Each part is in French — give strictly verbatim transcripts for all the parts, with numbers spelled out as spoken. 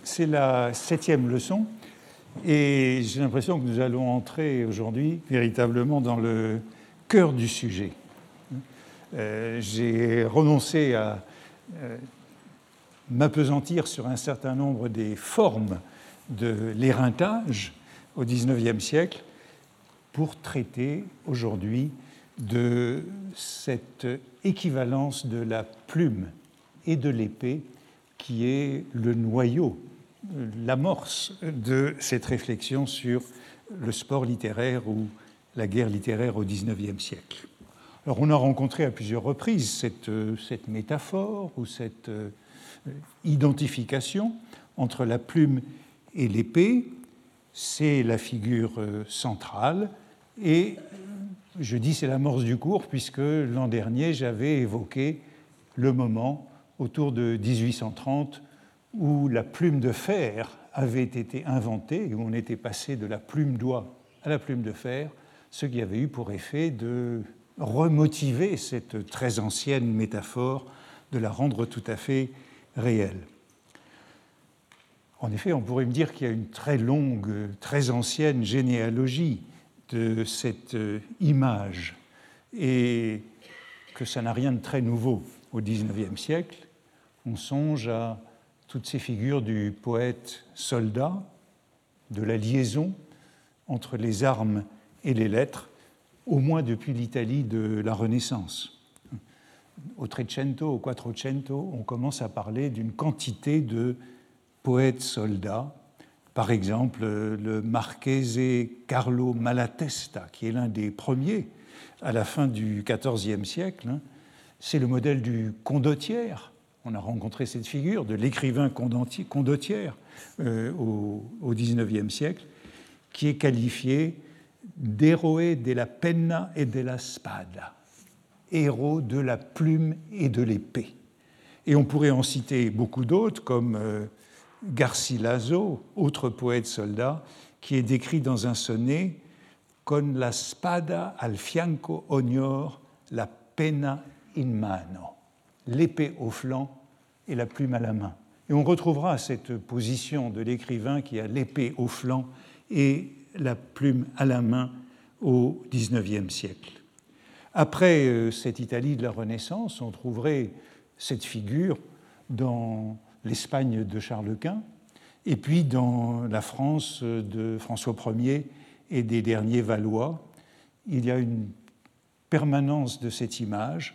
c'est la septième leçon et j'ai l'impression que nous allons entrer aujourd'hui véritablement dans le cœur du sujet. Euh, j'ai renoncé à euh, m'appesantir sur un certain nombre des formes de l'éreintage au dix-neuvième siècle pour traiter aujourd'hui de cette équivalence de la plume et de l'épée qui est le noyau, l'amorce de cette réflexion sur le sport littéraire ou la guerre littéraire au dix-neuvième siècle. Alors on a rencontré à plusieurs reprises cette, cette métaphore ou cette euh, identification entre la plume et l'épée. C'est la figure euh, centrale et je dis c'est l'amorce du cours puisque l'an dernier j'avais évoqué le moment autour de dix-huit cent trente où la plume de fer avait été inventée et où on était passé de la plume d'oie à la plume de fer, ce qui avait eu pour effet de remotiver cette très ancienne métaphore, de la rendre tout à fait réelle. En effet, on pourrait me dire qu'il y a une très longue, très ancienne généalogie de cette image et que ça n'a rien de très nouveau au dix-neuvième siècle. On songe à toutes ces figures du poète soldat, de la liaison entre les armes et les lettres, au moins depuis l'Italie de la Renaissance. Au Trecento, au Quattrocento, on commence à parler d'une quantité de poètes soldats. Par exemple, le Marchese Carlo Malatesta, qui est l'un des premiers à la fin du quatorzième siècle, c'est le modèle du condottière. On a rencontré cette figure de l'écrivain condottière euh, au, au dix-neuvième siècle, qui est qualifié d'héroe della penna e della spada, héros de la plume et de l'épée. Et on pourrait en citer beaucoup d'autres, comme euh, Garcilaso, autre poète soldat, qui est décrit dans un sonnet « Con la spada al fianco ognor, la penna in mano », l'épée au flanc et la plume à la main. Et on retrouvera cette position de l'écrivain qui a l'épée au flanc et la plume à la main au dix-neuvième siècle. Après euh, cette Italie de la Renaissance, on trouverait cette figure dans l'Espagne de Charles Quint et puis dans la France de François Ier et des derniers Valois. Il y a une permanence de cette image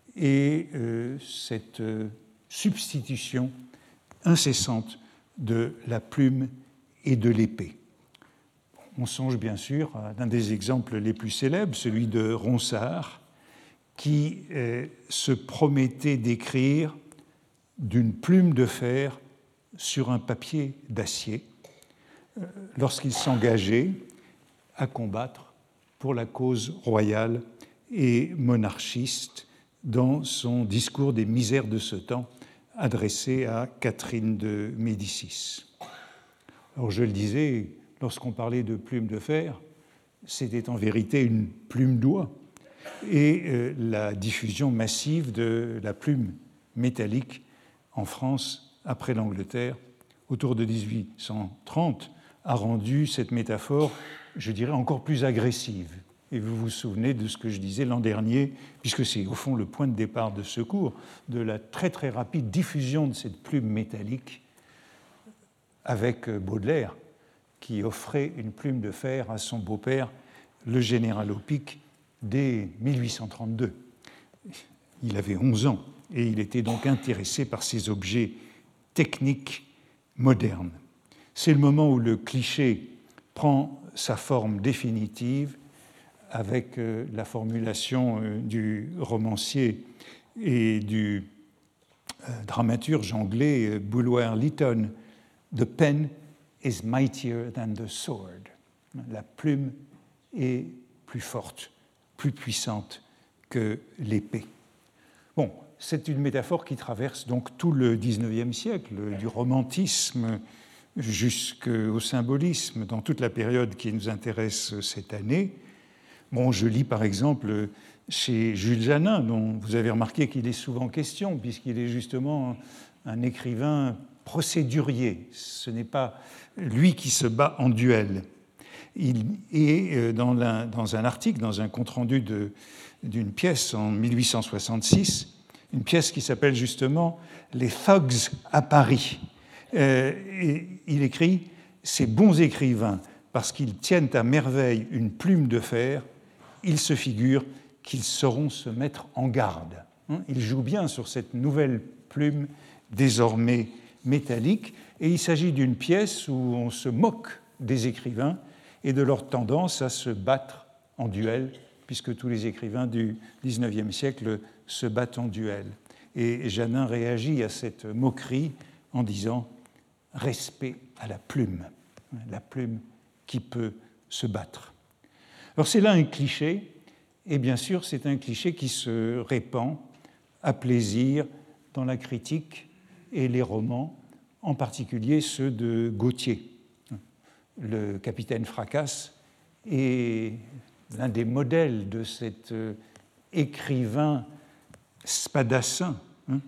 et euh, cette euh, substitution incessante de la plume et de l'épée. On songe bien sûr à l'un des exemples les plus célèbres, celui de Ronsard, qui euh, se promettait d'écrire d'une plume de fer sur un papier d'acier euh, lorsqu'il s'engageait à combattre pour la cause royale et monarchiste dans son discours des misères de ce temps adressé à Catherine de Médicis. Alors je le disais, lorsqu'on parlait de plume de fer, c'était en vérité une plume d'oie et euh, la diffusion massive de la plume métallique en France après l'Angleterre autour de dix-huit cent trente a rendu cette métaphore, je dirais, encore plus agressive. Et vous vous souvenez de ce que je disais l'an dernier, puisque c'est au fond le point de départ de ce cours, de la très très rapide diffusion de cette plume métallique avec Baudelaire, qui offrait une plume de fer à son beau-père, le général Opic, dès mille huit cent trente-deux. Il avait onze ans et il était donc intéressé par ces objets techniques modernes. C'est le moment où le cliché prend sa forme définitive avec la formulation du romancier et du dramaturge anglais Bulwer Lytton, « The pen is mightier than the sword ». La plume est plus forte, plus puissante que l'épée. Bon, c'est une métaphore qui traverse donc tout le dix-neuvième siècle, du romantisme jusqu'au symbolisme, dans toute la période qui nous intéresse cette année. Bon, je lis par exemple chez Jules Janin, dont vous avez remarqué qu'il est souvent question, puisqu'il est justement un écrivain procédurier. Ce n'est pas lui qui se bat en duel. Il est dans, la, dans un article, dans un compte-rendu de, d'une pièce en mille huit cent soixante-six, une pièce qui s'appelle justement « Les thugs à Paris ». Euh, et il écrit « Ces bons écrivains, parce qu'ils tiennent à merveille une plume de fer, ils se figurent qu'ils sauront se mettre en garde. » Il joue bien sur cette nouvelle plume désormais métallique, et il s'agit d'une pièce où on se moque des écrivains et de leur tendance à se battre en duel, puisque tous les écrivains du dix-neuvième siècle se battent en duel. Et Janin réagit à cette moquerie en disant « respect à la plume », la plume qui peut se battre. Alors c'est là un cliché, et bien sûr c'est un cliché qui se répand à plaisir dans la critique et les romans, en particulier ceux de Gautier. Le capitaine Fracasse est l'un des modèles de cet écrivain spadassin. Hein,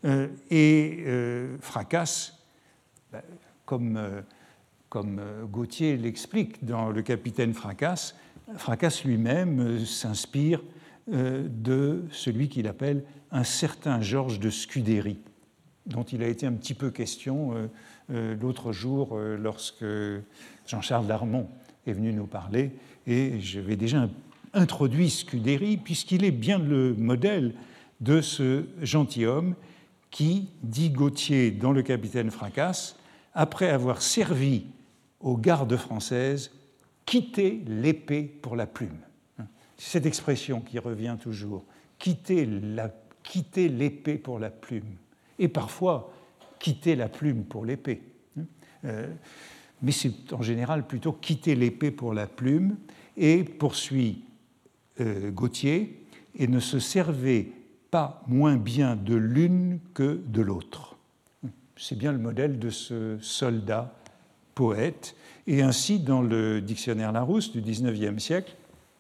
et euh, Fracasse, ben, comme, euh, comme Gautier l'explique dans Le capitaine Fracasse, Fracasse lui-même s'inspire euh, de celui qu'il appelle un certain Georges de Scudéry, dont il a été un petit peu question euh, euh, l'autre jour euh, lorsque Jean-Charles Darmon est venu nous parler, et j'avais déjà introduit Scudéry, puisqu'il est bien le modèle de ce gentilhomme qui, dit Gautier dans Le capitaine Fracasse, après avoir servi aux gardes françaises, quitter l'épée pour la plume. C'est cette expression qui revient toujours, quitter, la, quitter l'épée pour la plume, et parfois quitter la plume pour l'épée. Euh, mais c'est en général plutôt quitter l'épée pour la plume, et poursuit euh, Gautier, et ne se servait pas moins bien de l'une que de l'autre. C'est bien le modèle de ce soldat poète, et ainsi dans le dictionnaire Larousse du dix-neuvième siècle,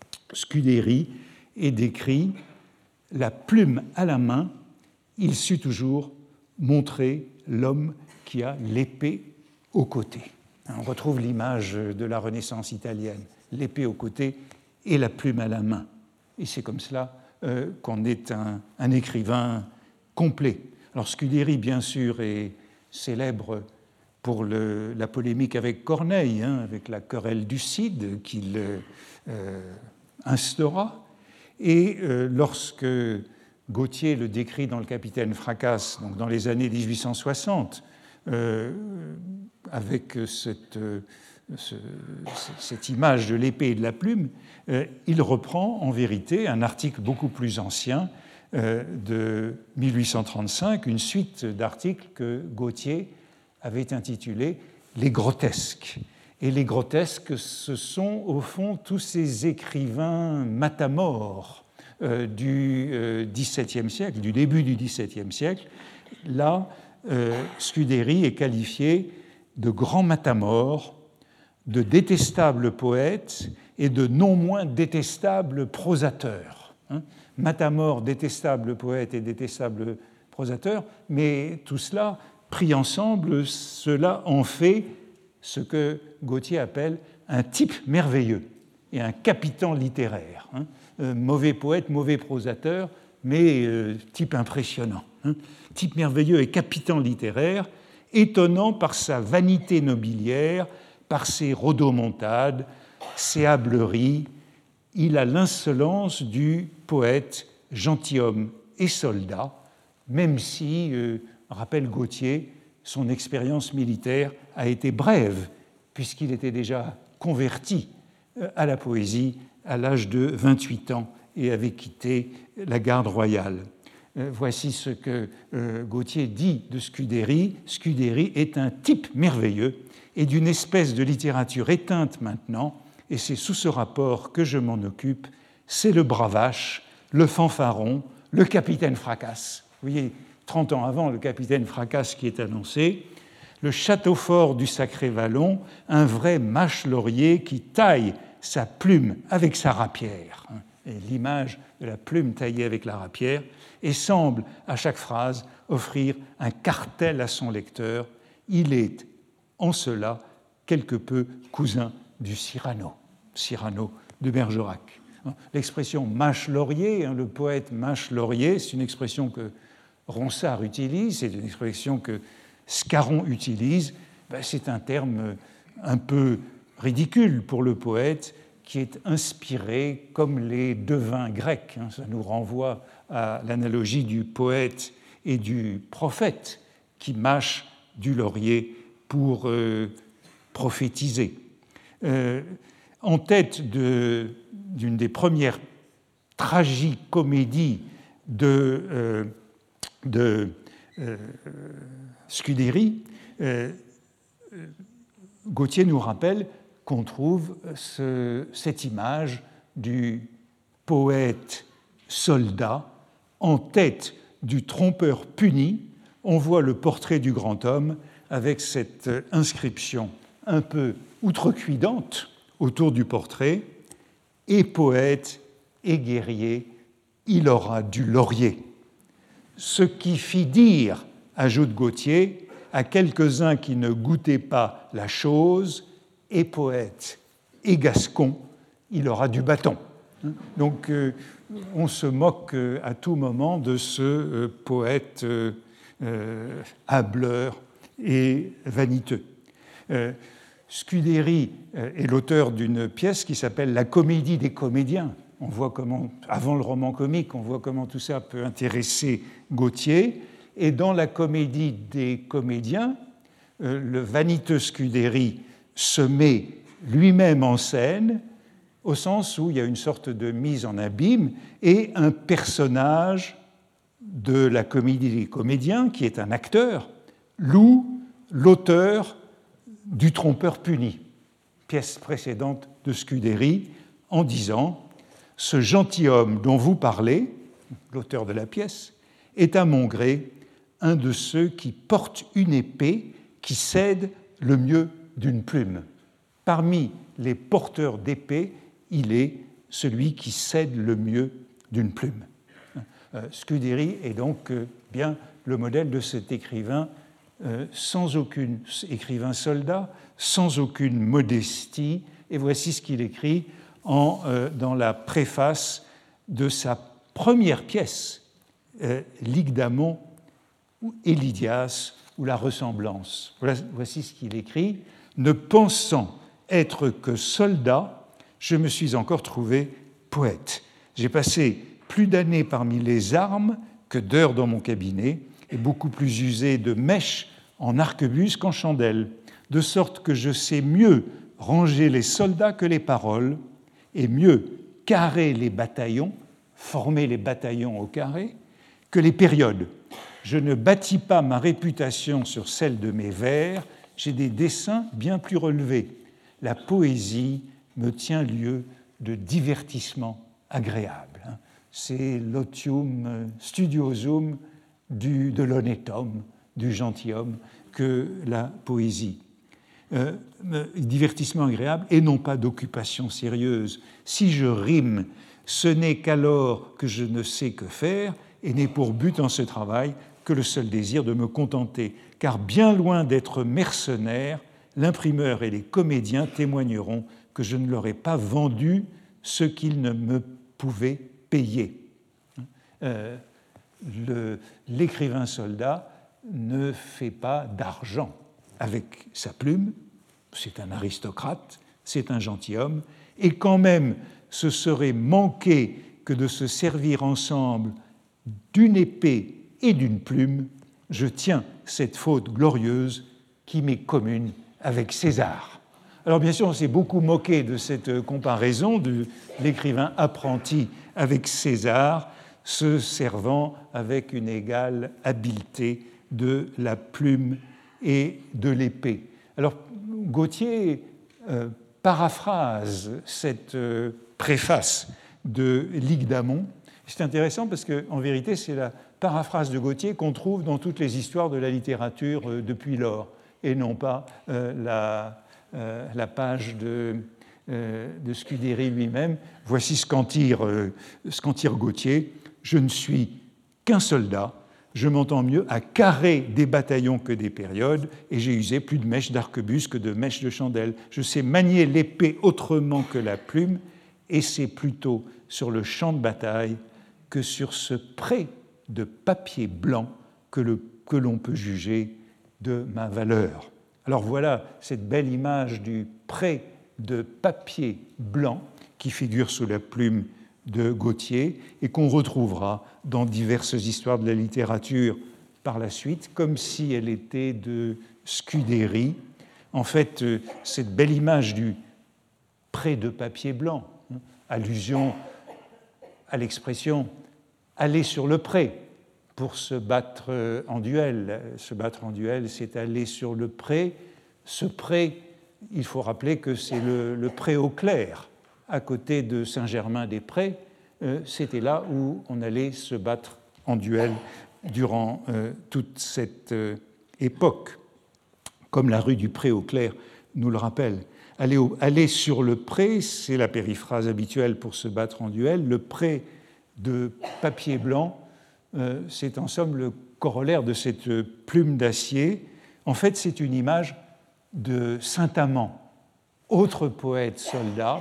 Scudéry est décrit « la plume à la main, il sut toujours montrer l'homme qui a l'épée au côté ». On retrouve l'image de la Renaissance italienne, l'épée au côté et la plume à la main. Et c'est comme cela euh, qu'on est un, un écrivain complet. Alors Scudéry, bien sûr, est célèbre pour le, la polémique avec Corneille, hein, avec la querelle du Cid qu'il euh, instaura. Et euh, lorsque Gautier le décrit dans Le capitaine Fracasse, donc dans les années dix-huit cent soixante, euh, avec cette, euh, ce, cette image de l'épée et de la plume, euh, il reprend en vérité un article beaucoup plus ancien euh, de mille huit cent trente-cinq, une suite d'articles que Gautier avait intitulé « Les grotesques ». Et les grotesques, ce sont au fond tous ces écrivains matamores euh, du euh, dix-septième siècle, du début du dix-septième siècle. Là, euh, Scudéry est qualifié de grand matamore, de détestable poète et de non moins détestable prosateur. Hein, matamore, détestable poète et détestable prosateur, mais tout cela, pris ensemble, cela en fait ce que Gautier appelle un type merveilleux et un capitan littéraire. Hein. Euh, mauvais poète, mauvais prosateur, mais euh, type impressionnant. Hein. Type merveilleux et capitan littéraire, étonnant par sa vanité nobiliaire, par ses rodomontades, ses hâbleries. Il a l'insolence du poète gentilhomme et soldat, même si, euh, rappelle Gautier, son expérience militaire a été brève, puisqu'il était déjà converti à la poésie à l'âge de vingt-huit ans et avait quitté la garde royale. Voici ce que Gautier dit de Scudéry. Scudéry est un type merveilleux et d'une espèce de littérature éteinte maintenant, et c'est sous ce rapport que je m'en occupe. C'est le bravache, le fanfaron, le capitaine Fracasse. Vous voyez, trente ans avant, le capitaine Fracasse qui est annoncé, le château fort du Sacré Vallon, un vrai mâche-laurier qui taille sa plume avec sa rapière. Et l'image de la plume taillée avec la rapière, et semble à chaque phrase offrir un cartel à son lecteur il est en cela quelque peu cousin du Cyrano, Cyrano de Bergerac. L'expression mâche-laurier, hein, le poète mâche-laurier, c'est une expression que Ronsard utilise, c'est une expression que Scarron utilise. Ben, c'est un terme un peu ridicule pour le poète qui est inspiré comme les devins grecs. Hein, ça nous renvoie à l'analogie du poète et du prophète qui mâche du laurier pour euh, prophétiser. Euh, en tête de, d'une des premières tragicomédies de, euh, de euh, Scudéry, euh, Gautier nous rappelle qu'on trouve ce, cette image du poète soldat en tête du trompeur puni. On voit le portrait du grand homme avec cette inscription un peu outrecuidante autour du portrait. Et poète et guerrier, il aura du laurier. Ce qui fit dire, ajoute Gautier, à quelques-uns qui ne goûtaient pas la chose, et poète et gascon, il aura du bâton. Donc euh, on se moque euh, à tout moment de ce euh, poète euh, euh, hâbleur et vaniteux. Euh, Scudéry euh, est l'auteur d'une pièce qui s'appelle La Comédie des comédiens. On voit comment, avant le roman comique, on voit comment tout ça peut intéresser Gautier. Et dans La Comédie des comédiens, euh, le vaniteux Scudéry se met lui-même en scène, au sens où il y a une sorte de mise en abîme, et un personnage de la Comédie des comédiens, qui est un acteur, loue l'auteur du trompeur puni, pièce précédente de Scudéry, en disant « Ce gentilhomme dont vous parlez, l'auteur de la pièce, est à mon gré un de ceux qui portent une épée qui cède le mieux d'une plume. Parmi les porteurs d'épée, il est celui qui cède le mieux d'une plume. » euh, Scudéry est donc euh, bien le modèle de cet écrivain euh, sans aucune écrivain soldat, sans aucune modestie. Et voici ce qu'il écrit en, euh, dans la préface de sa première pièce, euh, Lygdamon et Lydias, ou la ressemblance. Voilà, voici ce qu'il écrit. « Ne pensant être que soldat, je me suis encore trouvé poète. J'ai passé plus d'années parmi les armes que d'heures dans mon cabinet, et beaucoup plus usé de mèches en arquebuse qu'en chandelle, de sorte que je sais mieux ranger les soldats que les paroles, et mieux carrer les bataillons, former les bataillons au carré, que les périodes. Je ne bâtis pas ma réputation sur celle de mes vers, j'ai des dessins bien plus relevés. La poésie me tient lieu de divertissement agréable. » C'est l'otium studiosum du, de l'honnête homme, du gentilhomme, que la poésie. Euh, divertissement agréable et non pas d'occupation sérieuse. Si je rime, ce n'est qu'alors que je ne sais que faire et n'ai pour but en ce travail que le seul désir de me contenter. Car bien loin d'être mercenaire, l'imprimeur et les comédiens témoigneront que je ne leur ai pas vendu ce qu'ils ne me pouvaient payer. Euh, le, l'écrivain soldat ne fait pas d'argent avec sa plume, c'est un aristocrate, c'est un gentilhomme, et quand même ce serait manquer que de se servir ensemble d'une épée et d'une plume, je tiens cette faute glorieuse qui m'est commune avec César. Alors bien sûr, on s'est beaucoup moqué de cette comparaison de l'écrivain apprenti avec César, se servant avec une égale habileté de la plume et de l'épée. Alors Gautier euh, paraphrase cette euh, préface de Lygdamon. C'est intéressant parce qu'en vérité, c'est la paraphrase de Gautier qu'on trouve dans toutes les histoires de la littérature euh, depuis lors, et non pas euh, la, euh, la page de, euh, de Scudéry lui-même. Voici ce qu'en tire, euh, ce qu'en tire Gautier. « Je ne suis qu'un soldat, je m'entends mieux à carrer des bataillons que des périodes, et j'ai usé plus de mèches d'arquebus que de mèches de chandelle. Je sais manier l'épée autrement que la plume, et c'est plutôt sur le champ de bataille que sur ce pré de papier blanc que, le, que l'on peut juger de ma valeur. Alors voilà cette belle image du pré de papier blanc qui figure sous la plume de Gautier et qu'on retrouvera dans diverses histoires de la littérature par la suite, comme si elle était de Scudéry. En fait, cette belle image du pré de papier blanc, hein, allusion à l'expression « aller sur le pré » pour se battre en duel. Se battre en duel, c'est aller sur le pré. Ce pré, il faut rappeler que c'est le, le pré au clair, à côté de Saint-Germain-des-Prés. Euh, c'était là où on allait se battre en duel durant euh, toute cette euh, époque, comme la rue du Pré-au-Clair nous le rappelle. Aller, au, aller sur le pré, c'est la périphrase habituelle pour se battre en duel. Le pré de papier blanc, euh, c'est en somme le corollaire de cette plume d'acier. En fait, c'est une image de Saint-Amand, autre poète soldat,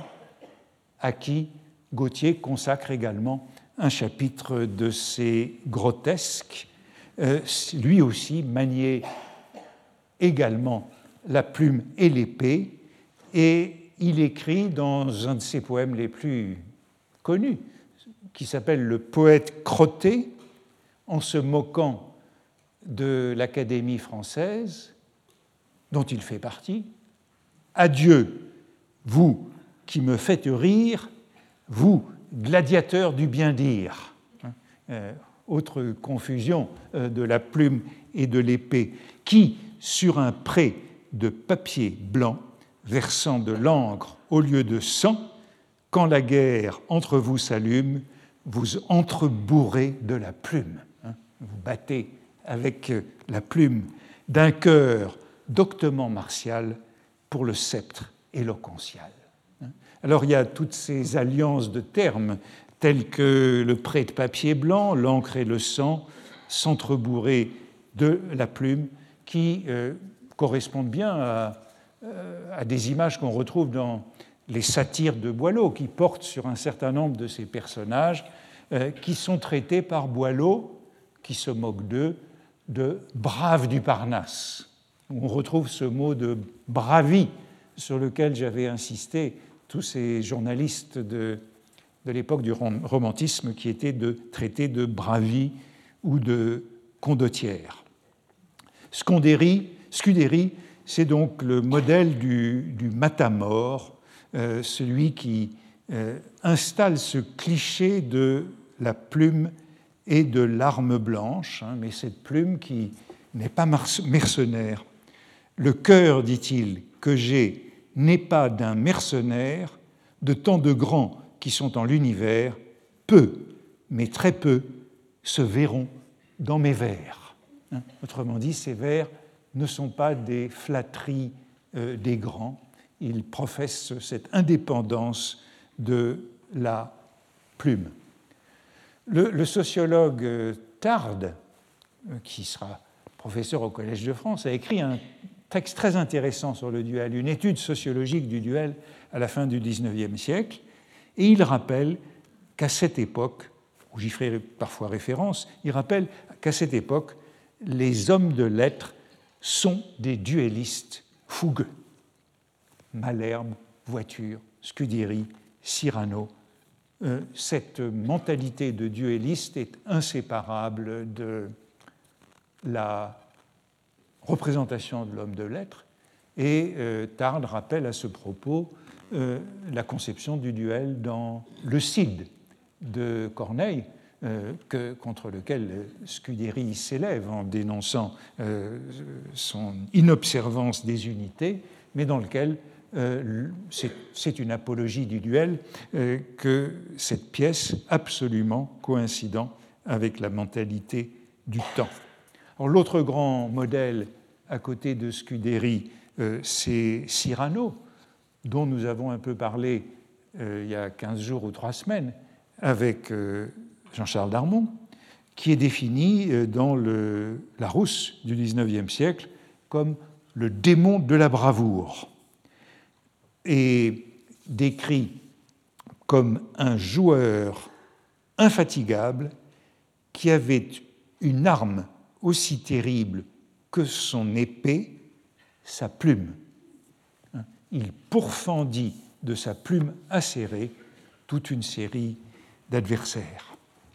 à qui Gautier consacre également un chapitre de ses grotesques. Euh, lui aussi maniait également la plume et l'épée, et il écrit dans un de ses poèmes les plus connus, qui s'appelle « Le poète crotté », en se moquant de l'Académie française, dont il fait partie. « Adieu, vous qui me faites rire, vous, gladiateurs du bien-dire. » euh, Autre confusion euh, de la plume et de l'épée, qui, sur un pré de papier blanc, versant de l'encre au lieu de sang, quand la guerre entre vous s'allume, vous entrebourrez de la plume. Hein, vous battez avec la plume d'un cœur doctement martial pour le sceptre éloquential. Alors il y a toutes ces alliances de termes tels que le pré de papier blanc, l'encre et le sang, s'entrebourrer de la plume, qui euh, correspondent bien à, euh, à des images qu'on retrouve dans les satires de Boileau, qui portent sur un certain nombre de ces personnages euh, qui sont traités par Boileau, qui se moque d'eux, de braves du Parnasse. On retrouve ce mot de bravie sur lequel j'avais insisté, tous ces journalistes de, de l'époque du romantisme qui étaient de traiter de bravi ou de condottière. Scudéry, Scudéry, c'est donc le modèle du, du matamore, euh, celui qui euh, installe ce cliché de la plume et de l'arme blanche, hein, mais cette plume qui n'est pas mercenaire. Le cœur, dit-il, que j'ai n'est pas d'un mercenaire, de tant de grands qui sont en l'univers, peu, mais très peu, se verront dans mes vers. Hein, autrement dit, ces vers ne sont pas des flatteries euh, des grands, ils professent cette indépendance de la plume. Le, le sociologue euh, Tarde, euh, qui sera professeur au Collège de France, a écrit un texte très intéressant sur le duel, une étude sociologique du duel à la fin du dix-neuvième siècle, et il rappelle qu'à cette époque, où j'y ferai parfois référence, il rappelle qu'à cette époque, les hommes de lettres sont des duellistes fougueux. Malherbe, Voiture, Scudéry, Cyrano. Euh, cette mentalité de duelliste est inséparable de la représentation de l'homme de lettres, et euh, Tarde rappelle à ce propos euh, la conception du duel dans le Cid de Corneille, euh, que, contre lequel Scudéry s'élève en dénonçant euh, son inobservance des unités, mais dans lequel euh, c'est, c'est une apologie du duel euh, que cette pièce, absolument coïncidant avec la mentalité du temps. Alors, l'autre grand modèle à côté de Scudéry, euh, c'est Cyrano, dont nous avons un peu parlé euh, il y a quinze jours ou trois semaines avec euh, Jean-Charles Darmon, qui est défini dans le Larousse du dix-neuvième siècle comme le démon de la bravoure, et décrit comme un joueur infatigable qui avait une arme aussi terrible que son épée, sa plume. Il pourfendit de sa plume acérée toute une série d'adversaires.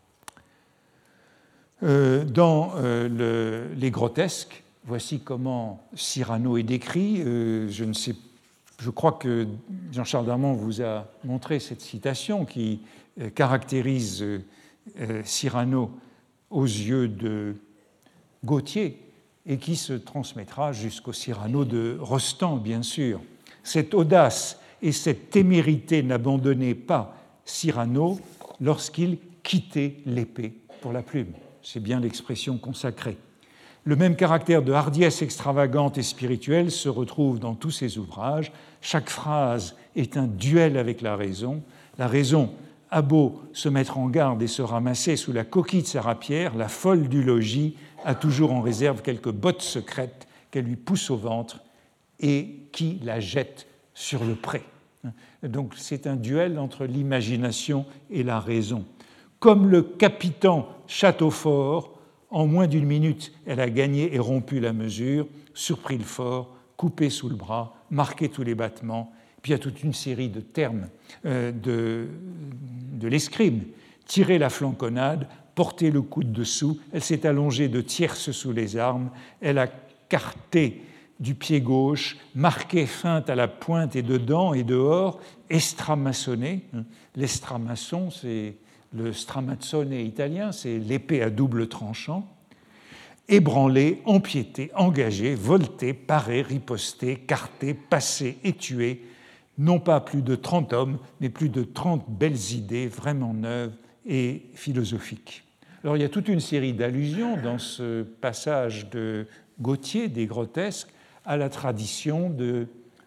Euh, dans euh, le, les grotesques, voici comment Cyrano est décrit. Euh, je ne sais, je crois que Jean-Charles Darmon vous a montré cette citation qui euh, caractérise euh, Cyrano aux yeux de Gautier et qui se transmettra jusqu'au Cyrano de Rostand, bien sûr. Cette audace et cette témérité n'abandonnaient pas Cyrano lorsqu'il quittait l'épée pour la plume. C'est bien l'expression consacrée. Le même caractère de hardiesse extravagante et spirituelle se retrouve dans tous ses ouvrages. Chaque phrase est un duel avec la raison. La raison a beau se mettre en garde et se ramasser sous la coquille de sa rapière, la folle du logis a toujours en réserve quelques bottes secrètes qu'elle lui pousse au ventre et qui la jette sur le pré. Donc c'est un duel entre l'imagination et la raison. Comme le capitan Châteaufort, en moins d'une minute, elle a gagné et rompu la mesure, surpris le fort, coupé sous le bras, marqué tous les battements. Puis il y a toute une série de termes euh, de, de l'escrime. Tirer la flanconnade, porter le coude dessous, elle s'est allongée de tierces sous les armes, elle a carté du pied gauche, marqué feinte à la pointe et dedans et dehors, estramaçonné. L'estramaçon, c'est le stramazzone italien, c'est l'épée à double tranchant. Ébranlé, empiété, engagé, volté, paré, riposté, carté, passé et tué, non pas plus de trente hommes, mais plus de trente belles idées vraiment neuves et philosophiques. Alors il y a toute une série d'allusions dans ce passage de Gautier, des grotesques, à la tradition de,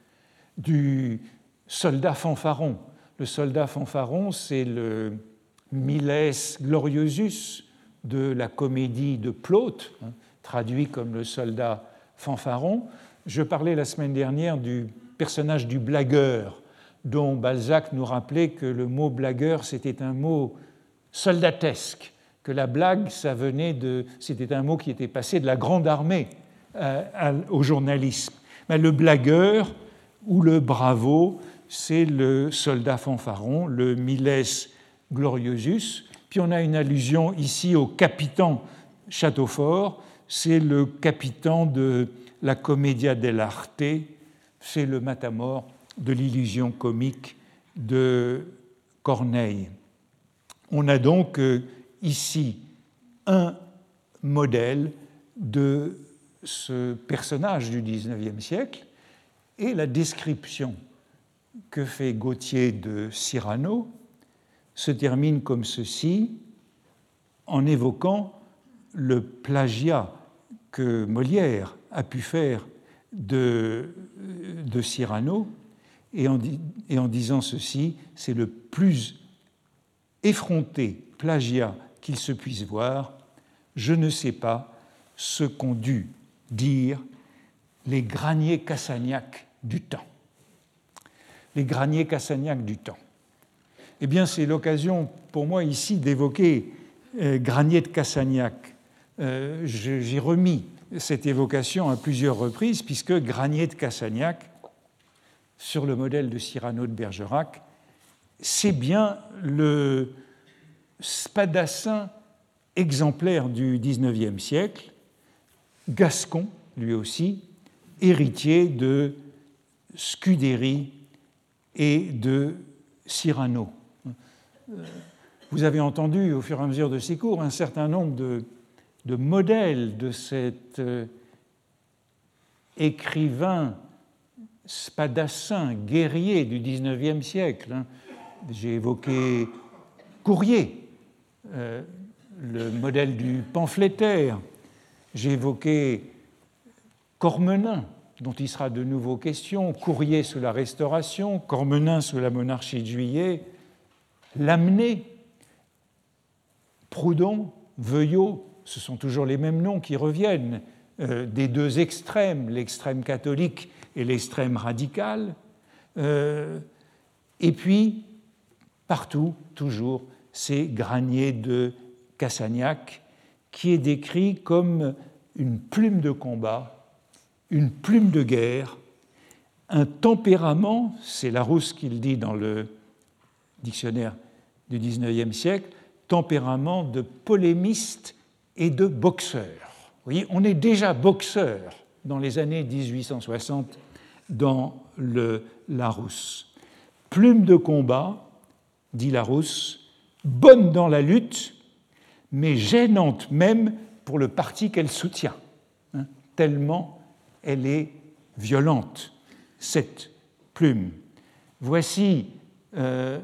du soldat fanfaron. Le soldat fanfaron, c'est le Miles Gloriosus de la comédie de Plaute, hein, traduit comme le soldat fanfaron. Je parlais la semaine dernière du personnage du blagueur, dont Balzac nous rappelait que le mot blagueur, c'était un mot soldatesque, que la blague, ça venait de, c'était un mot qui était passé de la grande armée euh, au journalisme. Mais le blagueur ou le bravo, c'est le soldat fanfaron, le Miles Gloriosus. Puis on a une allusion ici au capitaine Châteaufort, c'est le capitaine de la Commedia dell'arte, c'est le matamor de l'illusion comique de Corneille. On a donc ici un modèle de ce personnage du dix-neuvième siècle et la description que fait Gautier de Cyrano se termine comme ceci en évoquant le plagiat que Molière a pu faire de, de Cyrano et en, et en disant ceci, c'est le plus effronté plagiat qu'il se puisse voir. Je ne sais pas ce qu'ont dû dire les Granier Cassagnac du temps. Les Granier Cassagnac du temps. Eh bien, c'est l'occasion pour moi ici d'évoquer euh, Granier de Cassagnac. Euh, j'ai remis cette évocation à plusieurs reprises, puisque Granier de Cassagnac, sur le modèle de Cyrano de Bergerac, c'est bien le spadassin exemplaire du dix-neuvième siècle, gascon, lui aussi, héritier de Scudéry et de Cyrano. Vous avez entendu, au fur et à mesure de ces cours, un certain nombre de, de modèles de cet euh, écrivain spadassin, guerrier du dix-neuvième siècle. Hein. J'ai évoqué Courrier, euh, le modèle du pamphlétaire. J'ai évoqué Cormenin, dont il sera de nouveau question, Courrier sous la Restauration, Cormenin sous la monarchie de Juillet, Lamennais, Proudhon, Veuillot, ce sont toujours les mêmes noms qui reviennent, euh, des deux extrêmes, l'extrême catholique et l'extrême radical. Euh, et puis, partout, toujours, c'est Granier de Cassagnac, qui est décrit comme une plume de combat, une plume de guerre, un tempérament, c'est Larousse qui le dit dans le dictionnaire du dix-neuvième siècle, tempérament de polémiste et de boxeur. Vous voyez, on est déjà boxeur dans les années dix-huit cent soixante dans le Larousse. Plume de combat, dit Larousse, bonne dans la lutte, mais gênante même pour le parti qu'elle soutient, hein, tellement elle est violente, cette plume. Voici euh,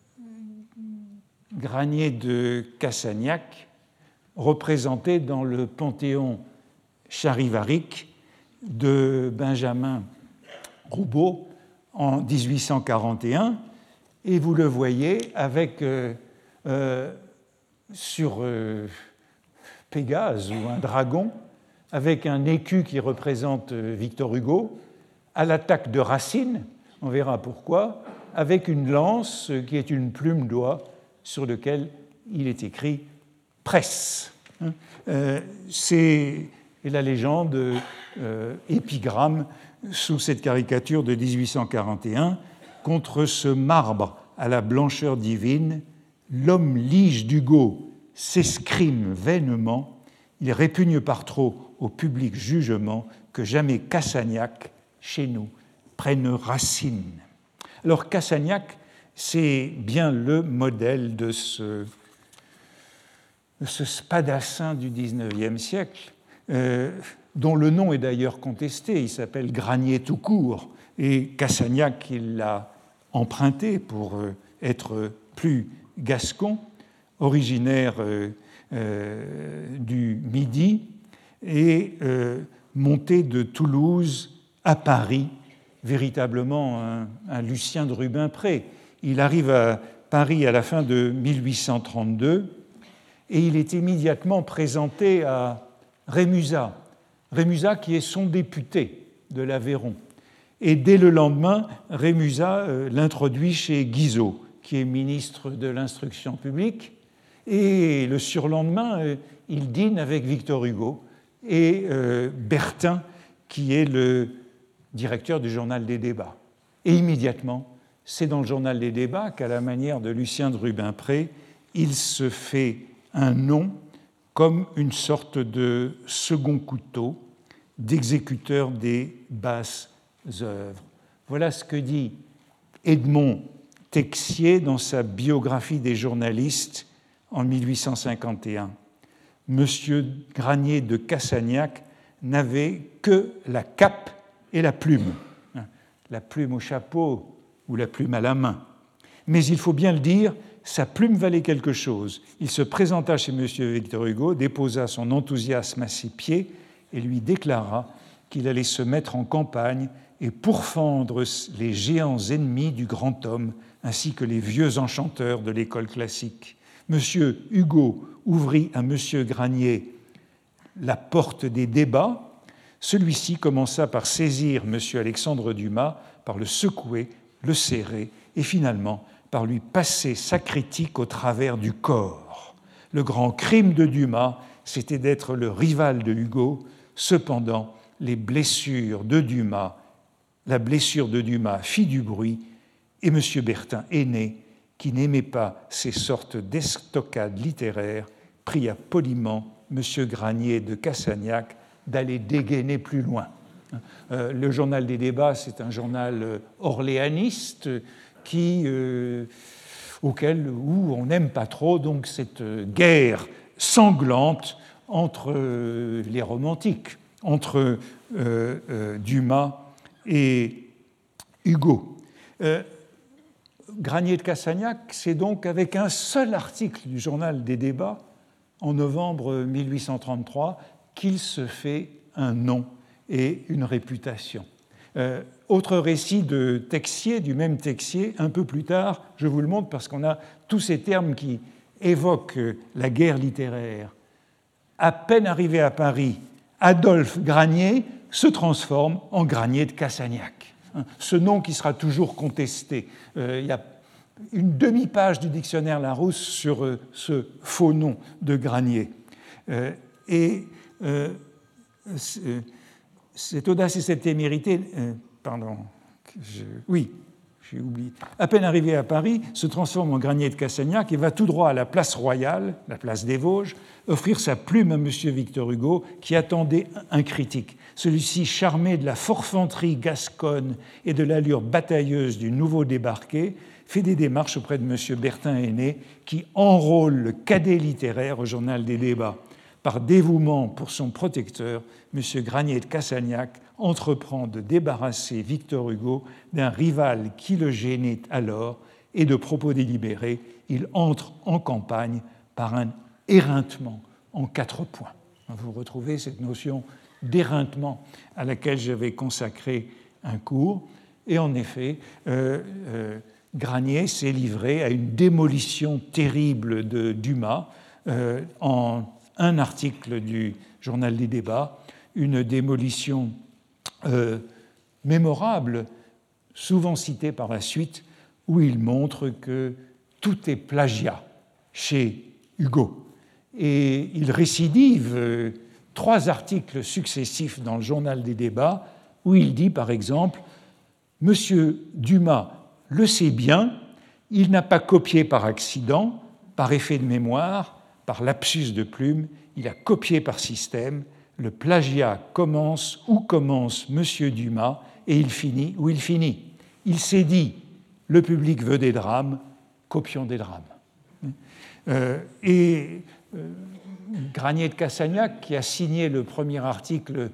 Granier de Cassagnac, représenté dans le Panthéon charivarique de Benjamin Roubaud en dix-huit cent quarante et un, et vous le voyez avec euh, euh, sur euh, Pégase ou un dragon, avec un écu qui représente euh, Victor Hugo, à l'attaque de Racine, on verra pourquoi, avec une lance euh, qui est une plume d'oie sur laquelle il est écrit « Presse ». Euh, c'est la légende euh, épigramme sous cette caricature de dix-huit cent quarante et un. Contre ce marbre à la blancheur divine, l'homme lige d'Hugo s'escrime vainement, il répugne par trop au public jugement que jamais Cassagnac, chez nous, prenne racine. Alors Cassagnac, c'est bien le modèle de ce, de ce spadassin du dix-neuvième siècle, euh, dont le nom est d'ailleurs contesté. Il s'appelle Granier tout court, et Cassagnac, il l'a emprunté pour euh, être plus gascon, originaire euh, euh, du Midi, et euh, monté de Toulouse à Paris, véritablement un, un Lucien de Rubempré. Il arrive à Paris à la fin de mille huit cent trente-deux et il est immédiatement présenté à Rémusat, Rémusat qui est son député de l'Aveyron. Et dès le lendemain, Rémusat euh, l'introduit chez Guizot, qui est ministre de l'Instruction publique, et le surlendemain, euh, il dîne avec Victor Hugo et euh, Bertin, qui est le directeur du Journal des débats. Et immédiatement, c'est dans le Journal des débats qu'à la manière de Lucien de Rubempré, il se fait un nom comme une sorte de second couteau d'exécuteur des basses œuvres. Voilà ce que dit Edmond Texier dans sa biographie des journalistes en mille huit cent cinquante et un. Monsieur Granier de Cassagnac n'avait que la cape et la plume, la plume au chapeau ou la plume à la main. Mais il faut bien le dire, sa plume valait quelque chose. Il se présenta chez M. Victor Hugo, déposa son enthousiasme à ses pieds et lui déclara qu'il allait se mettre en campagne et pourfendre les géants ennemis du grand homme, ainsi que les vieux enchanteurs de l'école classique. M. Hugo ouvrit à M. Granier la porte des débats. Celui-ci commença par saisir M. Alexandre Dumas, par le secouer, le serrer et finalement par lui passer sa critique au travers du corps. Le grand crime de Dumas, c'était d'être le rival de Hugo. Cependant, les blessures de Dumas, la blessure de Dumas fit du bruit et M. Bertin aîné, qui n'aimait pas ces sortes d'estocades littéraires, pria poliment M. Granier de Cassagnac d'aller dégainer plus loin. Euh, le Journal des débats, c'est un journal orléaniste qui, euh, auquel, où on n'aime pas trop donc cette guerre sanglante entre euh, les romantiques, entre euh, euh, Dumas et Hugo. Euh, Granier de Cassagnac, c'est donc avec un seul article du Journal des débats en novembre mille huit cent trente-trois qu'il se fait un nom et une réputation. Euh, autre récit de Texier, du même Texier, un peu plus tard, je vous le montre parce qu'on a tous ces termes qui évoquent la guerre littéraire à peine arrivé à Paris, Adolphe Granier se transforme en Granier de Cassagnac. Ce nom qui sera toujours contesté. Euh, il y a une demi-page du dictionnaire Larousse sur euh, ce faux nom de Granier. Euh, et euh, cette audace et cette témérité, euh, pardon, je, oui, j'ai oublié, à peine arrivé à Paris, se transforme en Granier de Cassagnac et va tout droit à la place Royale, la place des Vosges, offrir sa plume à M. Victor Hugo, qui attendait un critique. Celui-ci, charmé de la forfanterie gasconne et de l'allure batailleuse du nouveau débarqué, fait des démarches auprès de M. Bertin-Aîné, qui enrôle le cadet littéraire au journal des débats. Par dévouement pour son protecteur, M. Granier de Cassagnac entreprend de débarrasser Victor Hugo d'un rival qui le gênait alors, et de propos délibérés, il entre en campagne par un éreintement en quatre points. Vous retrouvez cette notion d'éreintement à laquelle j'avais consacré un cours. Et en effet, euh, euh, Granier s'est livré à une démolition terrible de Dumas euh, en un article du journal des débats, une démolition euh, mémorable, souvent citée par la suite, où il montre que tout est plagiat chez Hugo. Et il récidive euh, trois articles successifs dans le journal des débats, où il dit, par exemple, « Monsieur Dumas le sait bien, il n'a pas copié par accident, par effet de mémoire, par lapsus de plume, il a copié par système. Le plagiat commence où commence M. Dumas et il finit où il finit. Il s'est dit, le public veut des drames, copions des drames. » euh, Et euh, Granier de Cassagnac, qui a signé le premier article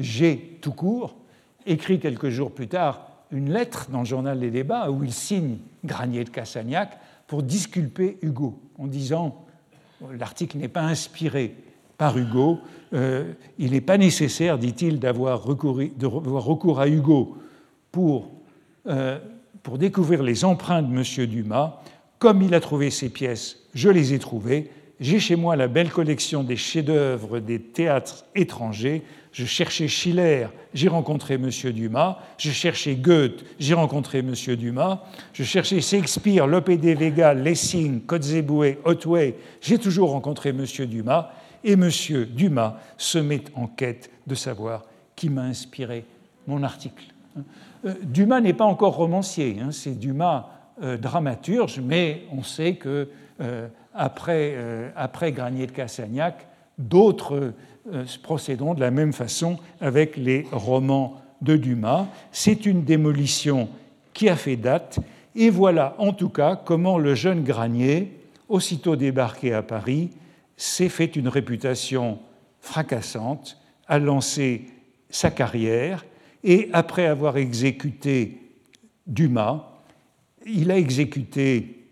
G tout court, écrit quelques jours plus tard une lettre dans le journal des débats où il signe Granier de Cassagnac pour disculper Hugo, en disant l'article n'est pas inspiré par Hugo, euh, il n'est pas nécessaire, dit-il, d'avoir recours, d'avoir recours à Hugo pour, euh, pour découvrir les empreintes de M. Dumas. Comme il a trouvé ces pièces, je les ai trouvées. J'ai chez moi la belle collection des chefs-d'œuvre des théâtres étrangers. Je cherchais Schiller, j'ai rencontré M. Dumas. Je cherchais Goethe, j'ai rencontré M. Dumas. Je cherchais Shakespeare, Lope de Vega, Lessing, Kotzebue, Otway. J'ai toujours rencontré M. Dumas. Et M. Dumas se met en quête de savoir qui m'a inspiré mon article. Dumas n'est pas encore romancier, hein, c'est Dumas euh, dramaturge, mais on sait que euh, après, euh, après Granier de Cassagnac, d'autres euh, procéderont de la même façon avec les romans de Dumas. C'est une démolition qui a fait date, et voilà en tout cas comment le jeune Granier, aussitôt débarqué à Paris, s'est fait une réputation fracassante, a lancé sa carrière, et après avoir exécuté Dumas, il a exécuté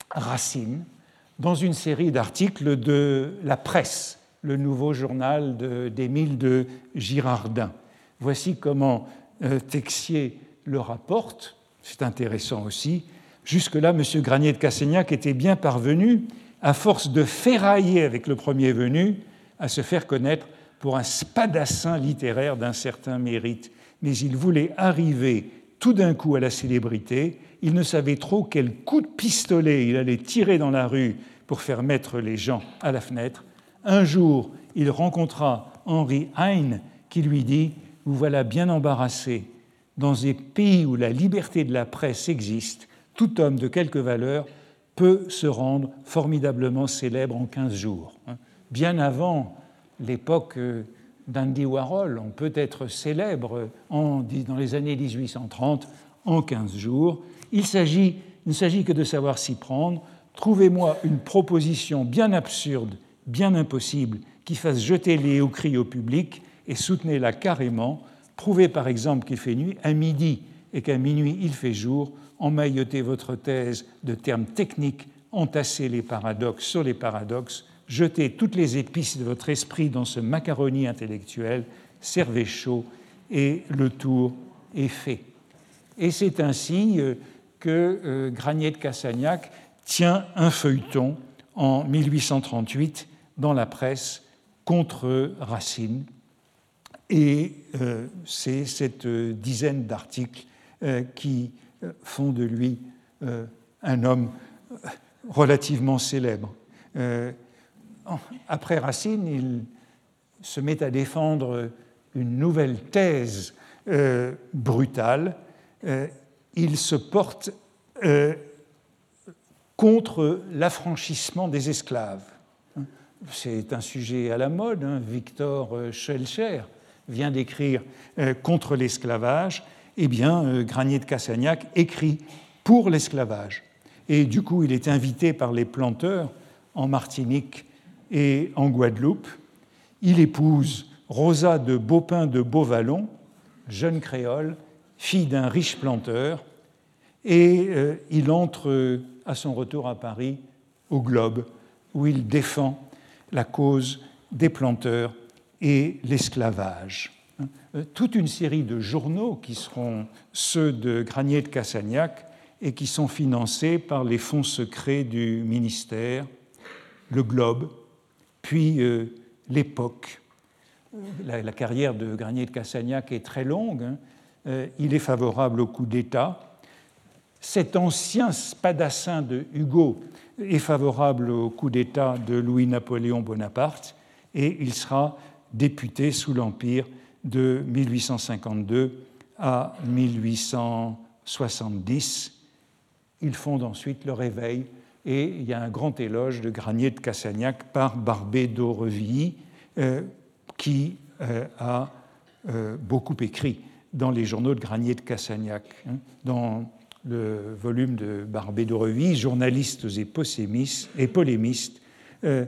Racine dans une série d'articles de La Presse, le nouveau journal de, d'Émile de Girardin. Voici comment euh, Texier le rapporte, c'est intéressant aussi. Jusque-là, M. Granier de Cassagnac était bien parvenu, à force de ferrailler avec le premier venu, à se faire connaître pour un spadassin littéraire d'un certain mérite. Mais il voulait arriver tout d'un coup à la célébrité. Il ne savait trop quel coup de pistolet il allait tirer dans la rue pour faire mettre les gens à la fenêtre. Un jour, il rencontra Henri Heine qui lui dit « Vous voilà bien embarrassé. Dans des pays où la liberté de la presse existe, tout homme de quelque valeur peut se rendre formidablement célèbre en quinze jours. » Bien avant l'époque d'Andy Warhol, on peut être célèbre en, dans les années dix-huit cent trente en quinze jours. Il, s'agit, il ne s'agit que de savoir s'y prendre. Trouvez-moi une proposition bien absurde, bien impossible, qui fasse jeter les hauts cris au public et soutenez-la carrément. Prouvez par exemple qu'il fait nuit à midi et qu'à minuit il fait jour. Emmaillotez votre thèse de termes techniques, entassez les paradoxes sur les paradoxes, jetez toutes les épices de votre esprit dans ce macaroni intellectuel, servez chaud et le tour est fait. Et c'est ainsi que euh, Granier de Cassagnac tient un feuilleton en mille huit cent trente-huit dans la Presse contre Racine. Et euh, c'est cette dizaine d'articles euh, qui font de lui euh, un homme relativement célèbre. Euh, après Racine, il se met à défendre une nouvelle thèse euh, brutale. Euh, il se porte euh, contre l'affranchissement des esclaves. C'est un sujet à la mode. Hein. Victor Schœlcher vient d'écrire euh, contre l'esclavage. Eh bien, euh, Granier de Cassagnac écrit pour l'esclavage. Et du coup, il est invité par les planteurs en Martinique et en Guadeloupe. Il épouse Rosa de Beaupin de Beauvallon, jeune créole, fille d'un riche planteur, et euh, il entre euh, à son retour à Paris au Globe, où il défend la cause des planteurs et l'esclavage. Toute une série de journaux qui seront ceux de Granier de Cassagnac et qui sont financés par les fonds secrets du ministère, le Globe, puis euh, l'Époque. La, la carrière de Granier de Cassagnac est très longue. Hein. Euh, il est favorable au coup d'État. Cet ancien spadassin de Hugo est favorable au coup d'État de Louis-Napoléon Bonaparte et il sera député sous l'Empire de mille huit cent cinquante-deux à mille huit cent soixante-dix. Il fonde ensuite le Réveil et il y a un grand éloge de Granier de Cassagnac par Barbé d'Aurevilly euh, qui euh, a euh, beaucoup écrit dans les journaux de Granier de Cassagnac. Hein, dans le volume de Barbé d'Aurevilly, Journalistes et, et polémistes, euh,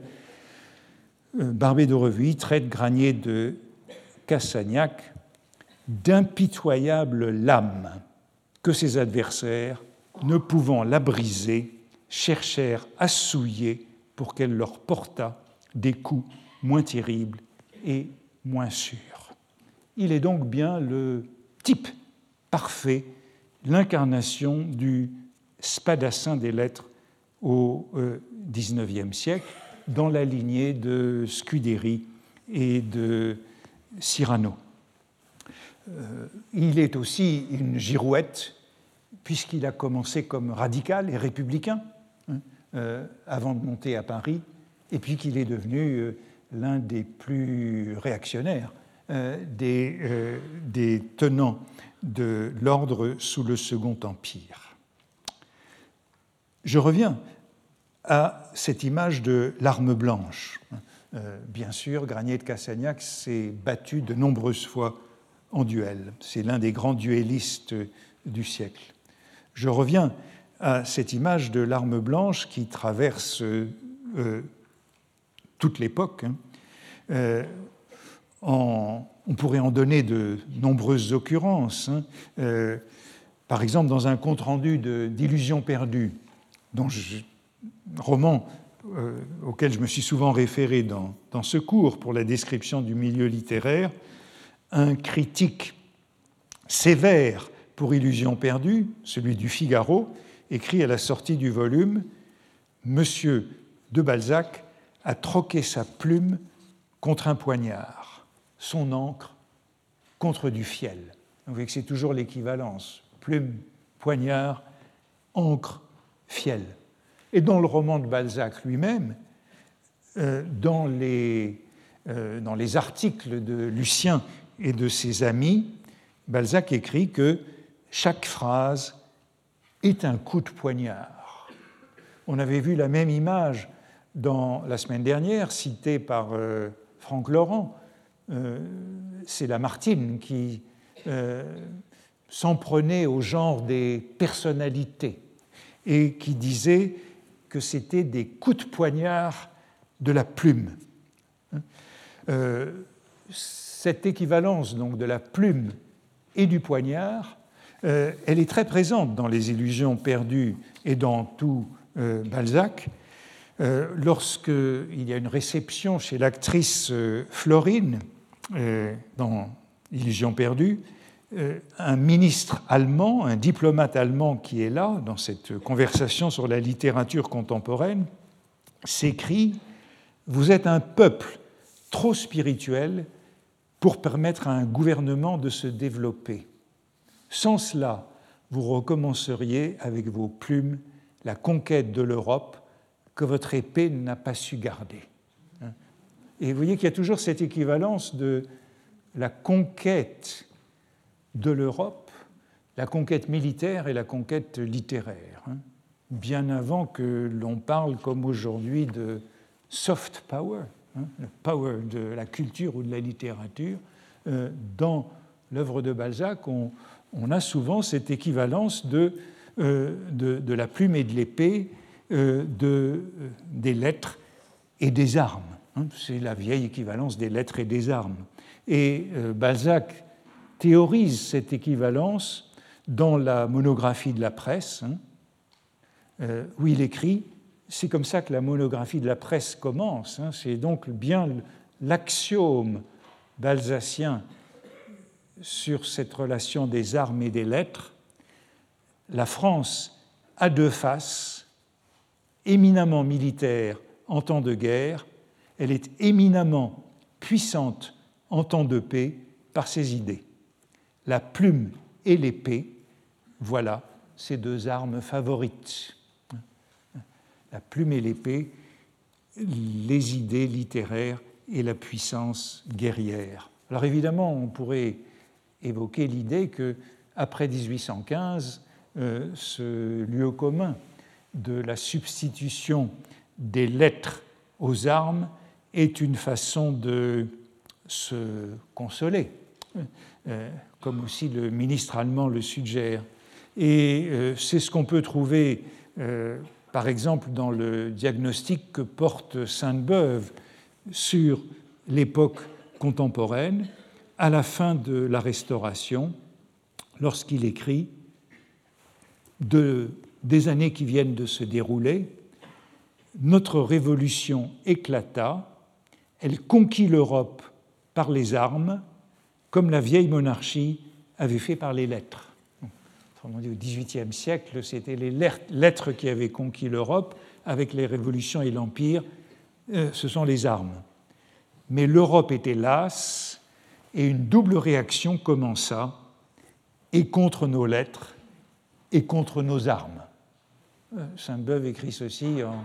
Barbé d'Aurevilly traite Granier de Cassagnac d'impitoyable lame que ses adversaires, ne pouvant la briser, cherchèrent à souiller pour qu'elle leur portât des coups moins terribles et moins sûrs. Il est donc bien le type parfait, l'incarnation du spadassin des lettres au dix-neuvième siècle, dans la lignée de Scudéry et de Cyrano. Euh, il est aussi une girouette, puisqu'il a commencé comme radical et républicain, hein, euh, avant de monter à Paris, et puis qu'il est devenu euh, l'un des plus réactionnaires euh, des, euh, des tenants de l'ordre sous le Second Empire. Je reviens à cette image de l'arme blanche. Euh, bien sûr, Granier de Cassagnac s'est battu de nombreuses fois en duel. C'est l'un des grands duellistes du siècle. Je reviens à cette image de l'arme blanche qui traverse euh, toute l'époque. Hein. Euh, en, on pourrait en donner de nombreuses occurrences. Hein. Euh, par exemple, dans un compte-rendu d'Illusions perdues, dont je roman euh, auquel je me suis souvent référé dans, dans ce cours pour la description du milieu littéraire, un critique sévère pour Illusions perdues, celui du Figaro, écrit à la sortie du volume « Monsieur de Balzac a troqué sa plume contre un poignard, son encre contre du fiel ». Vous voyez que c'est toujours l'équivalence, plume, poignard, encre, fiel. Et dans le roman de Balzac lui-même, euh, dans, les, euh, dans les articles de Lucien et de ses amis, Balzac écrit que chaque phrase est un coup de poignard. On avait vu la même image dans la semaine dernière, citée par euh, Franck Laurent. Euh, c'est Lamartine qui euh, s'en prenait au genre des personnalités et qui disait que c'était des coups de poignard de la plume. Euh, cette équivalence donc de la plume et du poignard, euh, elle est très présente dans les Illusions perdues et dans tout euh, Balzac. Euh, Lorsqu'il y a une réception chez l'actrice euh, Florine euh, dans Illusions perdues, euh, un ministre allemand, un diplomate allemand qui est là, dans cette conversation sur la littérature contemporaine, s'écrie « Vous êtes un peuple trop spirituelle pour permettre à un gouvernement de se développer. Sans cela, vous recommenceriez avec vos plumes la conquête de l'Europe que votre épée n'a pas su garder. Et vous voyez qu'il y a toujours cette équivalence de la conquête de l'Europe, la conquête militaire et la conquête littéraire, bien avant que l'on parle, comme aujourd'hui, de soft power, le power de la culture ou de la littérature. Dans l'œuvre de Balzac, on, on a souvent cette équivalence de, de, de la plume et de l'épée, de, des lettres et des armes. C'est la vieille équivalence des lettres et des armes. Et Balzac théorise cette équivalence dans la monographie de la presse, où il écrit « C'est comme ça que la monographie de la presse commence ». C'est donc bien l'axiome balzacien sur cette relation des armes et des lettres. La France a deux faces, éminemment militaire en temps de guerre, elle est éminemment puissante en temps de paix par ses idées. La plume et l'épée, voilà ses deux armes favorites. La plume et l'épée, les idées littéraires et la puissance guerrière. Alors évidemment, on pourrait évoquer l'idée qu'après dix-huit cent quinze, euh, ce lieu commun de la substitution des lettres aux armes est une façon de se consoler, euh, comme aussi le ministre allemand le suggère. Et euh, c'est ce qu'on peut trouver, euh, par exemple, dans le diagnostic que porte Sainte-Beuve sur l'époque contemporaine, à la fin de la Restauration, lorsqu'il écrit de, des années qui viennent de se dérouler, notre révolution éclata, elle conquit l'Europe par les armes, comme la vieille monarchie avait fait par les lettres. Autrement dit, au dix-huitième siècle, c'était les lettres qui avaient conquis l'Europe, avec les révolutions et l'Empire, euh, ce sont les armes. Mais l'Europe était lasse, et une double réaction commença, et contre nos lettres, et contre nos armes. Sainte-Beuve écrit ceci en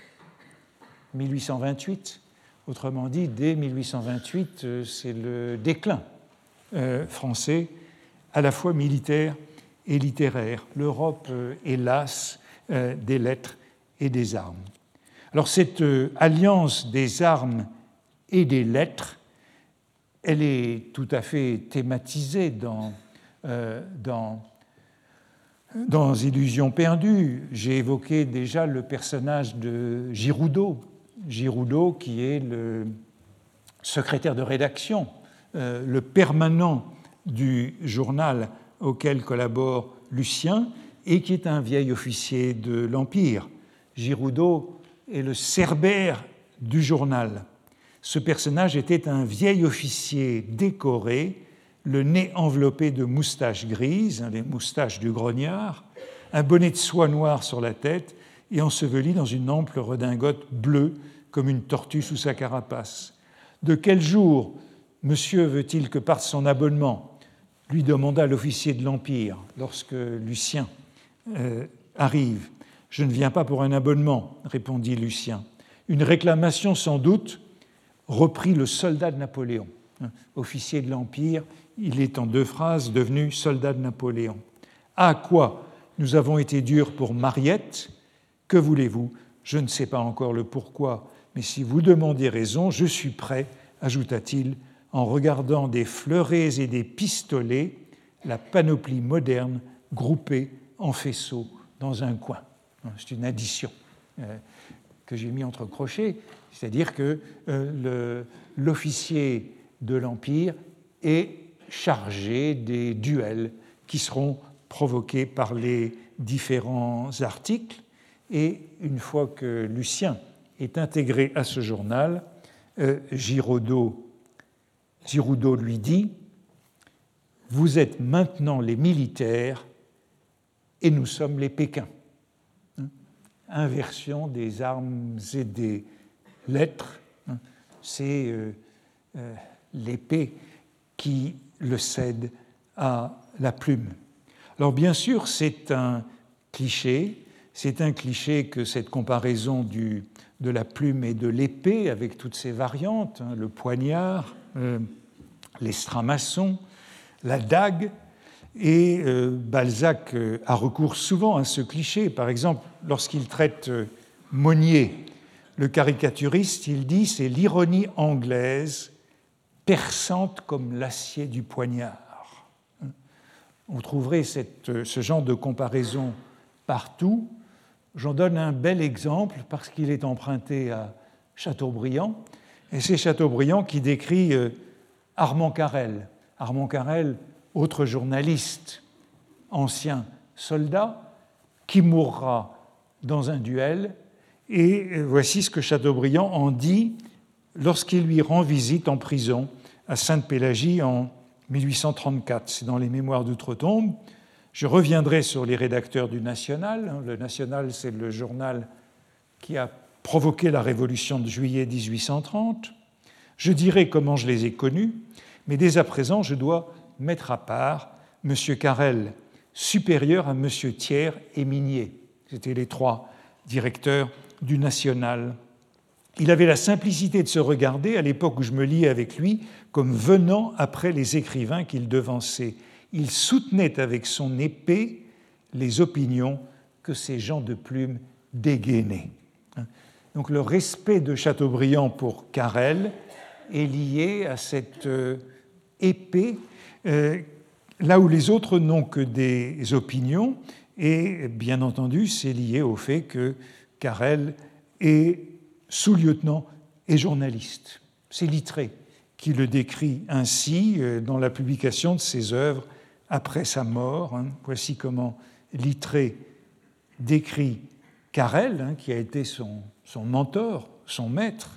mille huit cent vingt-huit. Autrement dit, dès mille huit cent vingt-huit, c'est le déclin euh, français, à la fois militaire et littéraire. L'Europe euh, est lasse euh, des lettres et des armes. Alors cette euh, alliance des armes et des lettres, elle est tout à fait thématisée dans, euh, dans, dans Illusions perdues. J'ai évoqué déjà le personnage de Giroudot, Giroudot qui est le secrétaire de rédaction, euh, le permanent du journal auquel collabore Lucien et qui est un vieil officier de l'Empire. Giroudot est le cerbère du journal. Ce personnage était un vieil officier décoré, le nez enveloppé de moustaches grises, les moustaches du grognard, un bonnet de soie noire sur la tête et enseveli dans une ample redingote bleue comme une tortue sous sa carapace. « De quel jour, monsieur, veut-il que parte son abonnement ?» lui demanda l'officier de l'Empire lorsque Lucien euh, arrive. « Je ne viens pas pour un abonnement, » répondit Lucien. « Une réclamation sans doute, » reprit le soldat de Napoléon. Officier de l'Empire, il est en deux phrases devenu soldat de Napoléon. « À quoi nous avons été durs pour Mariette ? Que voulez-vous ? Je ne sais pas encore le pourquoi, mais si vous demandez raison, je suis prêt, ajouta-t-il, en regardant des fleurets et des pistolets, la panoplie moderne groupée en faisceau dans un coin. » C'est une addition euh, que j'ai mis entre crochets, c'est-à-dire que euh, le, l'officier de l'Empire est chargé des duels qui seront provoqués par les différents articles. Et une fois que Lucien est intégré à ce journal, euh, Giroudot, Giroudot lui dit « Vous êtes maintenant les militaires et nous sommes les Pékins. » Inversion des armes et des lettres, c'est euh, euh, l'épée qui le cède à la plume. Alors bien sûr, c'est un cliché, c'est un cliché que cette comparaison du, de la plume et de l'épée, avec toutes ses variantes, hein, le poignard, euh, l'estramaçon, la dague, et euh, Balzac euh, a recours souvent à ce cliché. Par exemple, lorsqu'il traite euh, Monnier, le caricaturiste, il dit « c'est l'ironie anglaise perçante comme l'acier du poignard ». On trouverait cette, ce genre de comparaison partout. J'en donne un bel exemple parce qu'il est emprunté à Chateaubriand, et c'est Chateaubriand qui décrit euh, Armand Carrel. Armand Carrel, autre journaliste, ancien soldat, qui mourra dans un duel. Et voici ce que Chateaubriand en dit lorsqu'il lui rend visite en prison à Sainte-Pélagie en mille huit cent trente-quatre. C'est dans les Mémoires d'Outre-Tombe. Je reviendrai sur les rédacteurs du National. Le National, c'est le journal qui a provoqué la Révolution de juillet dix-huit cent trente. Je dirai comment je les ai connus, mais dès à présent, je dois mettre à part M. Carrel, supérieur à M. Thiers et Minier. C'étaient les trois directeurs du National. Il avait la simplicité de se regarder, à l'époque où je me liais avec lui, comme venant après les écrivains qu'il devançait. Il soutenait avec son épée les opinions que ces gens de plume dégainaient. Donc le respect de Chateaubriand pour Carrel est lié à cette euh, épée, euh, là où les autres n'ont que des opinions, et bien entendu, c'est lié au fait que Carrel est sous-lieutenant et journaliste. C'est Littré qui le décrit ainsi euh, dans la publication de ses œuvres après sa mort. Hein. Voici comment Littré décrit Carrel, hein, qui a été son, son mentor, son maître.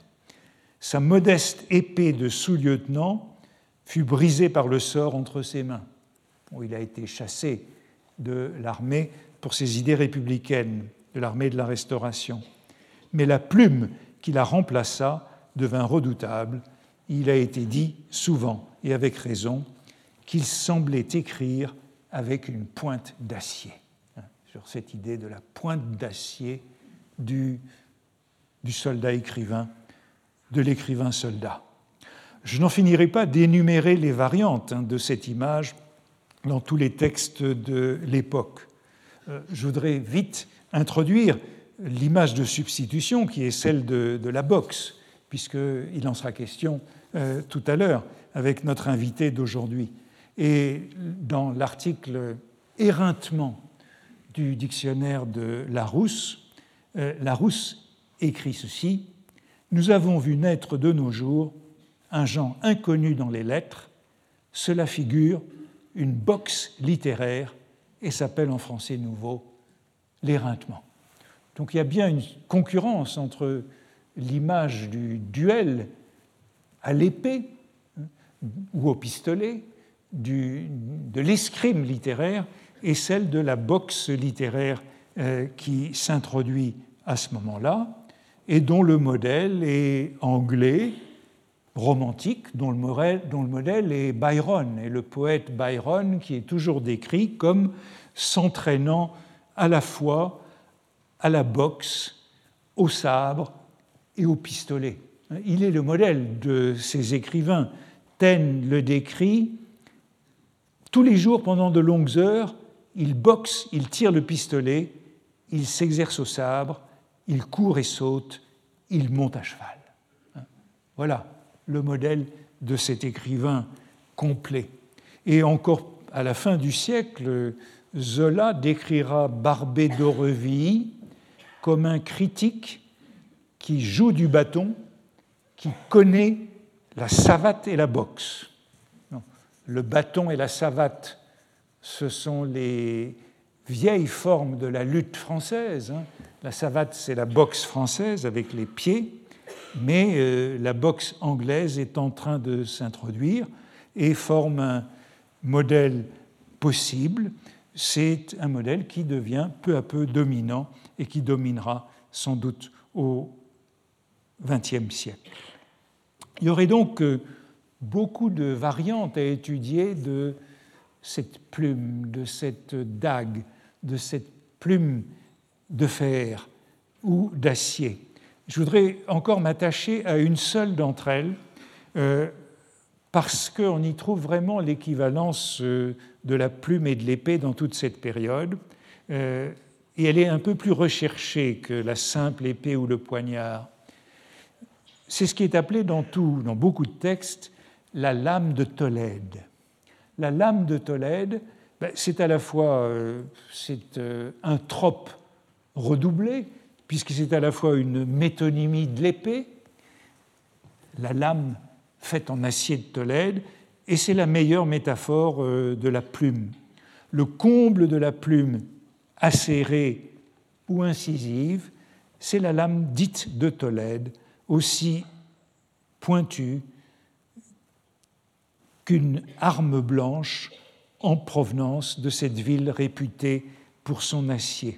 Sa modeste épée de sous-lieutenant fut brisée par le sort entre ses mains. Bon, il a été chassé de l'armée pour ses idées républicaines, de l'armée de la Restauration. Mais la plume qui la remplaça devint redoutable. Il a été dit souvent, et avec raison, qu'il semblait écrire avec une pointe d'acier. Sur cette idée de la pointe d'acier du, du soldat écrivain, de l'écrivain soldat. Je n'en finirai pas d'énumérer les variantes hein, de cette image dans tous les textes de l'époque. Euh, je voudrais vite introduire l'image de substitution qui est celle de, de la boxe, puisqu'il en sera question euh, tout à l'heure avec notre invité d'aujourd'hui. Et dans l'article « Éreintement » du dictionnaire de Larousse, euh, Larousse écrit ceci: « Nous avons vu naître de nos jours un genre inconnu dans les lettres. Cela figure une boxe littéraire et s'appelle en français nouveau l'éreintement. » Donc il y a bien une concurrence entre l'image du duel à l'épée ou au pistolet, du, de l'escrime littéraire, et celle de la boxe littéraire euh, qui s'introduit à ce moment-là, et dont le modèle est anglais, romantique, dont le, modèle, dont le modèle est Byron, et le poète Byron qui est toujours décrit comme s'entraînant à la fois à la boxe, au sabre et au pistolet. Il est le modèle de ces écrivains. Taine le décrit: tous les jours, pendant de longues heures, il boxe, il tire le pistolet, il s'exerce au sabre, il court et saute, il monte à cheval. Voilà le modèle de cet écrivain complet. Et encore à la fin du siècle, Zola décrira Barbé d'Aurevilly comme un critique qui joue du bâton, qui connaît la savate et la boxe. Le bâton et la savate, ce sont les vieilles formes de la lutte française. La savate, c'est la boxe française avec les pieds, mais euh, la boxe anglaise est en train de s'introduire et forme un modèle possible. C'est un modèle qui devient peu à peu dominant et qui dominera sans doute au vingtième siècle. Il y aurait donc beaucoup de variantes à étudier de cette plume, de cette dague, de cette plume de fer ou d'acier. Je voudrais encore m'attacher à une seule d'entre elles, euh, parce qu'on y trouve vraiment l'équivalence euh, de la plume et de l'épée dans toute cette période, euh, et elle est un peu plus recherchée que la simple épée ou le poignard. C'est ce qui est appelé dans, tout, dans beaucoup de textes la lame de Tolède. La lame de Tolède, ben, c'est à la fois euh, c'est, euh, un trope redoublé, puisque c'est à la fois une métonymie de l'épée, la lame faite en acier de Tolède, et c'est la meilleure métaphore euh, de la plume. Le comble de la plume acérée ou incisive, c'est la lame dite de Tolède, aussi pointue qu'une arme blanche en provenance de cette ville réputée pour son acier.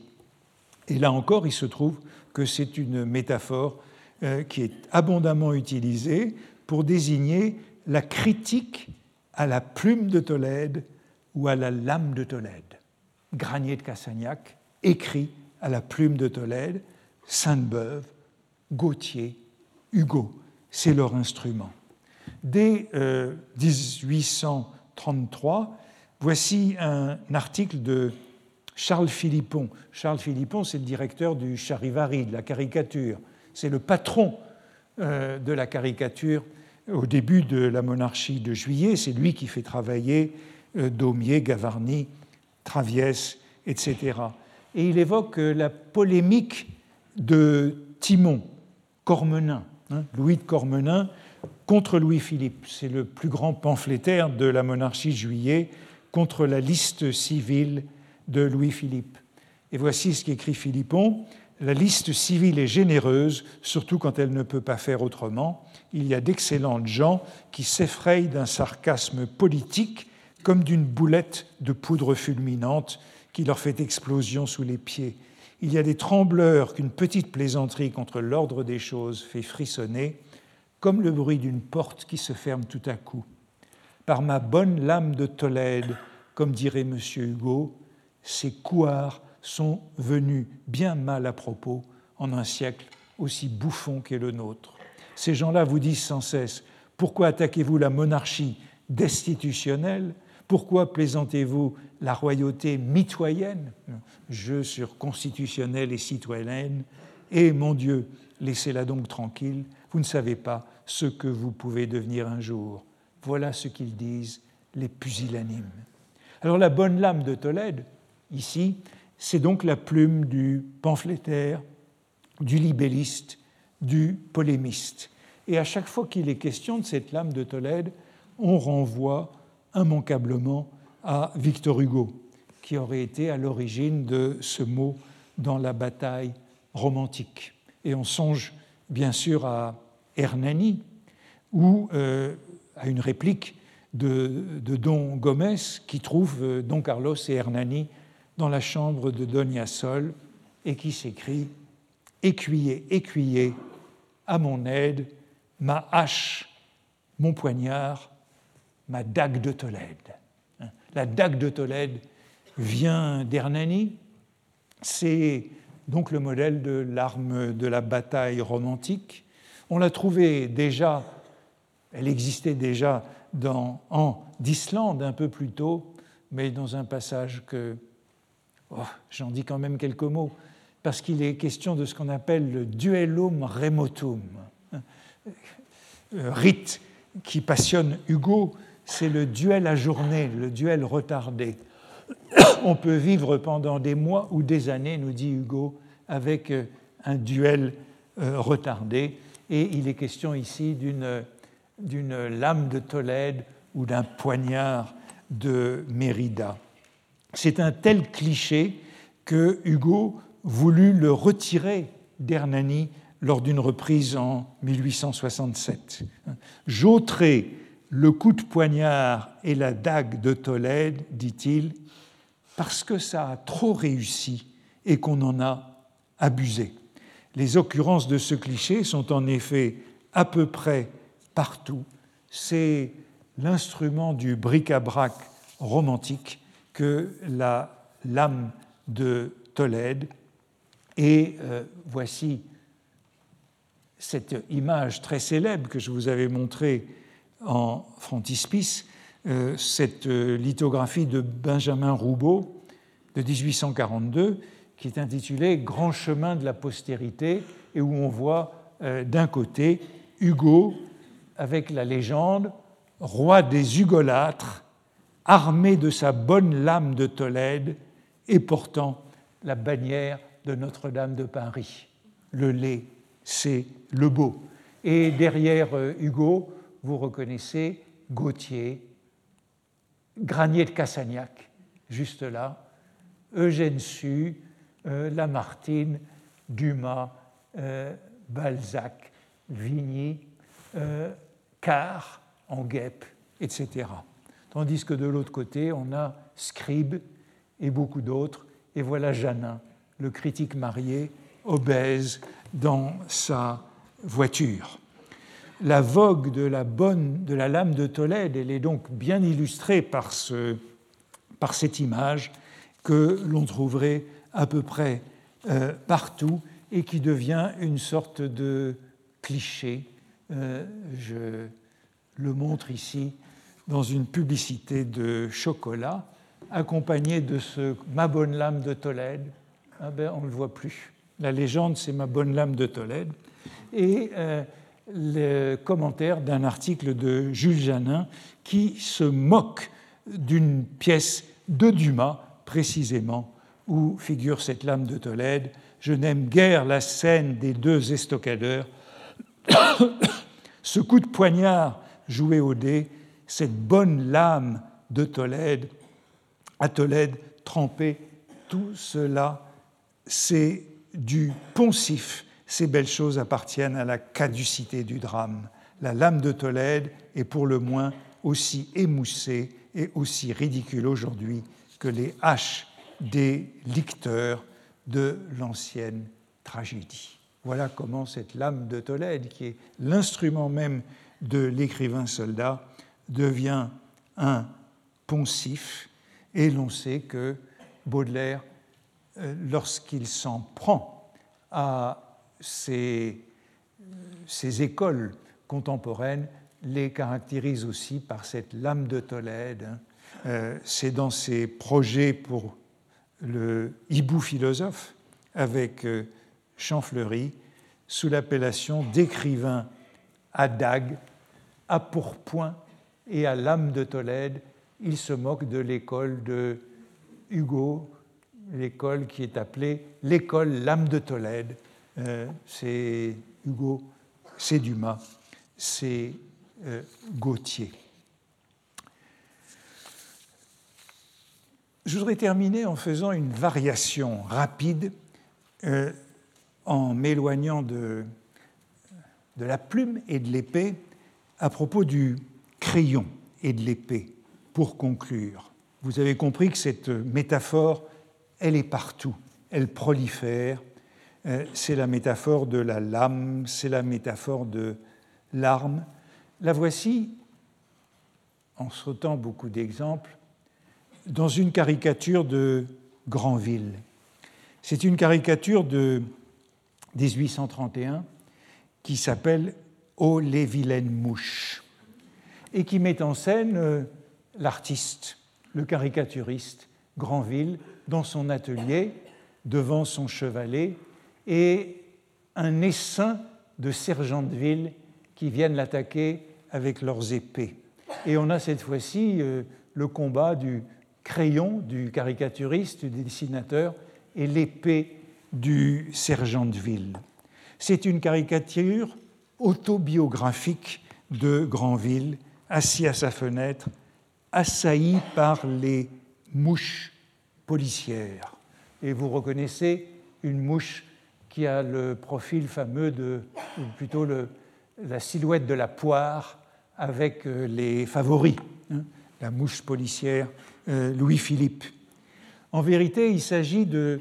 Et là encore, il se trouve que c'est une métaphore euh, qui est abondamment utilisée pour désigner la critique à la plume de Tolède ou à la lame de Tolède. Granier de Cassagnac écrit à la plume de Tolède, Sainte-Beuve, Gautier, Hugo, c'est leur instrument. Dès euh, dix-huit cent trente-trois, voici un article de Charles Philippon. Charles Philippon, c'est le directeur du Charivari, de la caricature. C'est le patron euh, de la caricature au début de la monarchie de Juillet. C'est lui qui fait travailler euh, Daumier, Gavarni, Traviès, et cetera. Et il évoque euh, la polémique de Timon, Cormenin, hein, Louis de Cormenin, contre Louis-Philippe. C'est le plus grand pamphlétaire de la monarchie de Juillet contre la liste civile de Louis-Philippe. Et voici ce qu'écrit Philippon. La liste civile est généreuse, surtout quand elle ne peut pas faire autrement. Il y a d'excellentes gens qui s'effrayent d'un sarcasme politique comme d'une boulette de poudre fulminante qui leur fait explosion sous les pieds. Il y a des trembleurs qu'une petite plaisanterie contre l'ordre des choses fait frissonner, comme le bruit d'une porte qui se ferme tout à coup. Par ma bonne lame de Tolède, comme dirait M. Hugo, ces couards sont venus bien mal à propos en un siècle aussi bouffon qu'est le nôtre. Ces gens-là vous disent sans cesse « Pourquoi attaquez-vous la monarchie destitutionnelle ? Pourquoi plaisantez-vous la royauté mitoyenne ?» Jeu sur constitutionnelle et citoyenne. Et mon Dieu, laissez-la donc tranquille, vous ne savez pas ce que vous pouvez devenir un jour. Voilà ce qu'ils disent, les pusillanimes. Alors la bonne lame de Tolède, ici, c'est donc la plume du pamphlétaire, du libelliste, du polémiste. Et à chaque fois qu'il est question de cette lame de Tolède, on renvoie immanquablement à Victor Hugo, qui aurait été à l'origine de ce mot dans la bataille romantique. Et on songe bien sûr à Hernani, ou euh, à une réplique de, de Don Gomez, qui trouve euh, Don Carlos et Hernani dans la chambre de Doña Sol, et qui s'écrie « Écuyer, écuyer, à mon aide, ma hache, mon poignard, ma dague de Tolède. » La dague de Tolède vient d'Hernani, c'est donc le modèle de l'arme de la bataille romantique. On l'a trouvée déjà, elle existait déjà dans, en d'Islande un peu plus tôt, mais dans un passage que, oh, j'en dis quand même quelques mots, parce qu'il est question de ce qu'on appelle le duellum remotum. Rite qui passionne Hugo, c'est le duel ajourné, le duel retardé. On peut vivre pendant des mois ou des années, nous dit Hugo, avec un duel retardé. Et il est question ici d'une, d'une lame de Tolède ou d'un poignard de Mérida. C'est un tel cliché que Hugo voulut le retirer d'Hernani lors d'une reprise en mille huit cent soixante-sept. J'ôterai le coup de poignard et la dague de Tolède, dit-il, parce que ça a trop réussi et qu'on en a abusé. Les occurrences de ce cliché sont en effet à peu près partout, c'est l'instrument du bric-à-brac romantique que la lame de Tolède. Et euh, voici cette image très célèbre que je vous avais montrée en frontispice, euh, cette euh, lithographie de Benjamin Roubaud de dix-huit cent quarante-deux, qui est intitulée « Grand chemin de la postérité » et où on voit euh, d'un côté Hugo avec la légende « Roi des Hugolâtres, armé de sa bonne lame de Tolède et portant la bannière de Notre-Dame de Paris. Le laid, c'est le beau. » Et derrière euh, Hugo, vous reconnaissez Gautier, Granier de Cassagnac, juste là, Eugène Sue, euh, Lamartine, Dumas, euh, Balzac, Vigny, euh, Carr, Enguep, et cetera. Tandis que de l'autre côté, on a Scribe et beaucoup d'autres. Et voilà Janin, le critique marié, obèse dans sa voiture. La vogue de la, bonne, de la lame de Tolède, elle est donc bien illustrée par, ce, par cette image que l'on trouverait à peu près euh, partout et qui devient une sorte de cliché. Euh, je le montre ici dans une publicité de chocolat, accompagnée de ce « Ma bonne lame de Tolède ». Ah ben, on ne le voit plus. La légende, c'est « Ma bonne lame de Tolède ». Et euh, le commentaire d'un article de Jules Janin qui se moque d'une pièce de Dumas, précisément, où figure cette lame de Tolède. « Je n'aime guère la scène des deux estocadeurs. Ce coup de poignard joué au dé, cette bonne lame de Tolède, à Tolède trempée, tout cela, c'est du poncif. Ces belles choses appartiennent à la caducité du drame. La lame de Tolède est pour le moins aussi émoussée et aussi ridicule aujourd'hui que les haches des licteurs de l'ancienne tragédie. » Voilà comment cette lame de Tolède, qui est l'instrument même de l'écrivain soldat, devient un poncif. Et l'on sait que Baudelaire, lorsqu'il s'en prend à ces, ces écoles contemporaines, les caractérise aussi par cette lame de Tolède. Euh, c'est dans ses projets pour le hibou philosophe avec euh, Champfleury, sous l'appellation d'écrivain à dague, à pourpoint et à lame de Tolède. Il se moque de l'école de Hugo, l'école qui est appelée l'école lame de Tolède. Euh, c'est Hugo, c'est Dumas, c'est euh, Gautier. Je voudrais terminer en faisant une variation rapide, euh, en m'éloignant de, de la plume et de l'épée à propos du crayon et de l'épée. Pour conclure, vous avez compris que cette métaphore, elle est partout, elle prolifère. Euh, c'est la métaphore de la lame, c'est la métaphore de l'arme. La voici, en sautant beaucoup d'exemples, dans une caricature de Granville. C'est une caricature de dix-huit cent trente et un qui s'appelle « Oh les vilaines mouches » et qui met en scène euh, l'artiste, le caricaturiste Granville dans son atelier, devant son chevalet, et un essaim de sergents de ville qui viennent l'attaquer avec leurs épées. Et on a cette fois-ci euh, le combat du crayon du caricaturiste, du dessinateur, et l'épée du sergent de ville. C'est une caricature autobiographique de Granville, assis à sa fenêtre, assailli par les mouches policières. Et vous reconnaissez une mouche qui a le profil fameux de, ou plutôt le, la silhouette de la poire avec les favoris, hein, la mouche policière euh, Louis-Philippe. En vérité, il s'agit de,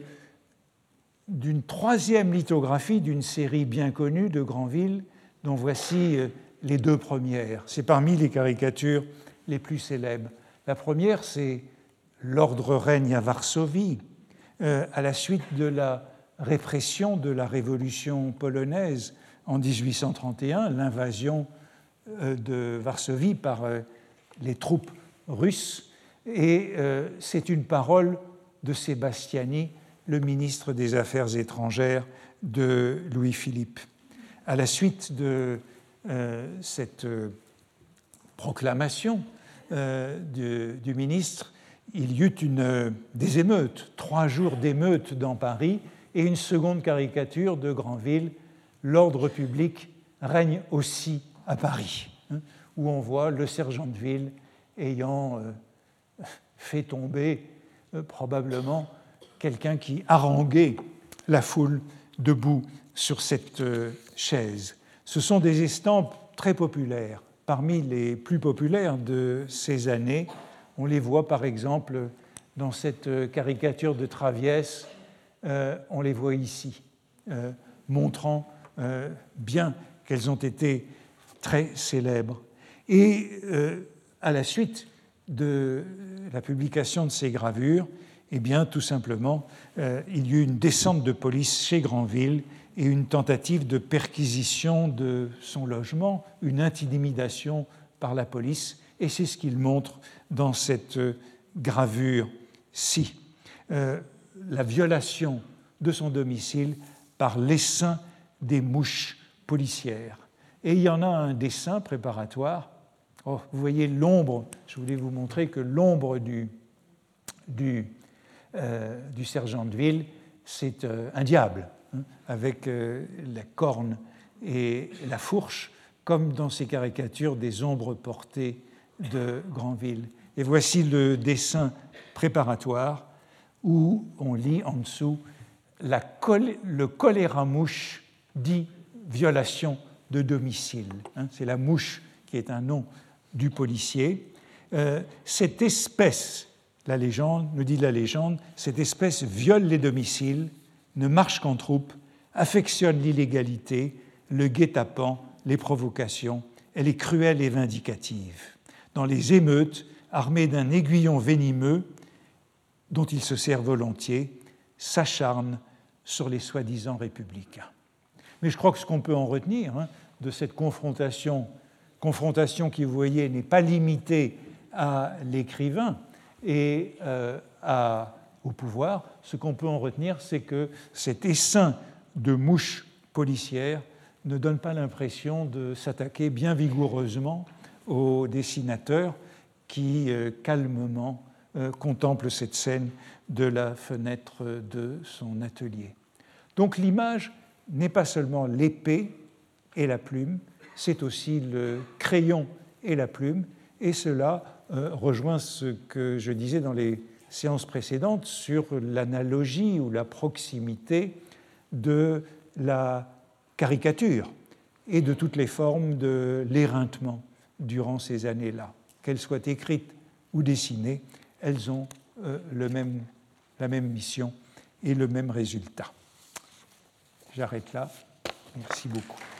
d'une troisième lithographie d'une série bien connue de Granville, dont voici les deux premières. C'est parmi les caricatures les plus célèbres. La première, c'est l'ordre règne à Varsovie, euh, à la suite de la répression de la révolution polonaise en dix-huit cent trente et un, l'invasion euh, de Varsovie par euh, les troupes russes. Et euh, c'est une parole de Sébastiani, le ministre des Affaires étrangères de Louis-Philippe. À la suite de euh, cette euh, proclamation euh, du, du ministre, il y eut une, euh, des émeutes, trois jours d'émeutes dans Paris, et une seconde caricature de Granville, l'ordre public règne aussi à Paris, hein, où on voit le sergent de ville ayant euh, fait tomber euh, probablement quelqu'un qui haranguait la foule debout sur cette euh, chaise. Ce sont des estampes très populaires. Parmi les plus populaires de ces années, on les voit par exemple dans cette caricature de Traviès, euh, on les voit ici, euh, montrant euh, bien qu'elles ont été très célèbres. Et euh, à la suite de la publication de ces gravures, eh bien, tout simplement, euh, il y eut une descente de police chez Granville et une tentative de perquisition de son logement, une intimidation par la police, et c'est ce qu'il montre dans cette gravure-ci. Euh, la violation de son domicile par l'essaim des mouches policières. Et il y en a un dessin préparatoire. Oh, vous voyez l'ombre, je voulais vous montrer que l'ombre du, du, euh, du sergent de ville, c'est euh, un diable, hein, avec euh, la corne et la fourche, comme dans ces caricatures des ombres portées de Granville. Et voici le dessin préparatoire où on lit en dessous la col- le choléra mouche dit violation de domicile. Hein, c'est la mouche qui est un nom du policier. Euh, cette espèce, la légende, nous dit la légende, cette espèce viole les domiciles, ne marche qu'en troupe, affectionne l'illégalité, le guet-apens, les provocations. Elle est cruelle et vindicative. Dans les émeutes, armée d'un aiguillon venimeux, dont il se sert volontiers, s'acharne sur les soi-disant républicains. Mais je crois que ce qu'on peut en retenir hein, de cette confrontation, confrontation qui, vous voyez, n'est pas limitée à l'écrivain et euh, à, au pouvoir, ce qu'on peut en retenir, c'est que cet essaim de mouches policières ne donne pas l'impression de s'attaquer bien vigoureusement au dessinateur qui, euh, calmement, euh, contemple cette scène de la fenêtre de son atelier. Donc l'image n'est pas seulement l'épée et la plume, c'est aussi le crayon et la plume, et cela euh, rejoint ce que je disais dans les séances précédentes sur l'analogie ou la proximité de la caricature et de toutes les formes de l'éreintement durant ces années-là. Qu'elles soient écrites ou dessinées, elles ont euh, le même, la même mission et le même résultat. J'arrête là. Merci beaucoup.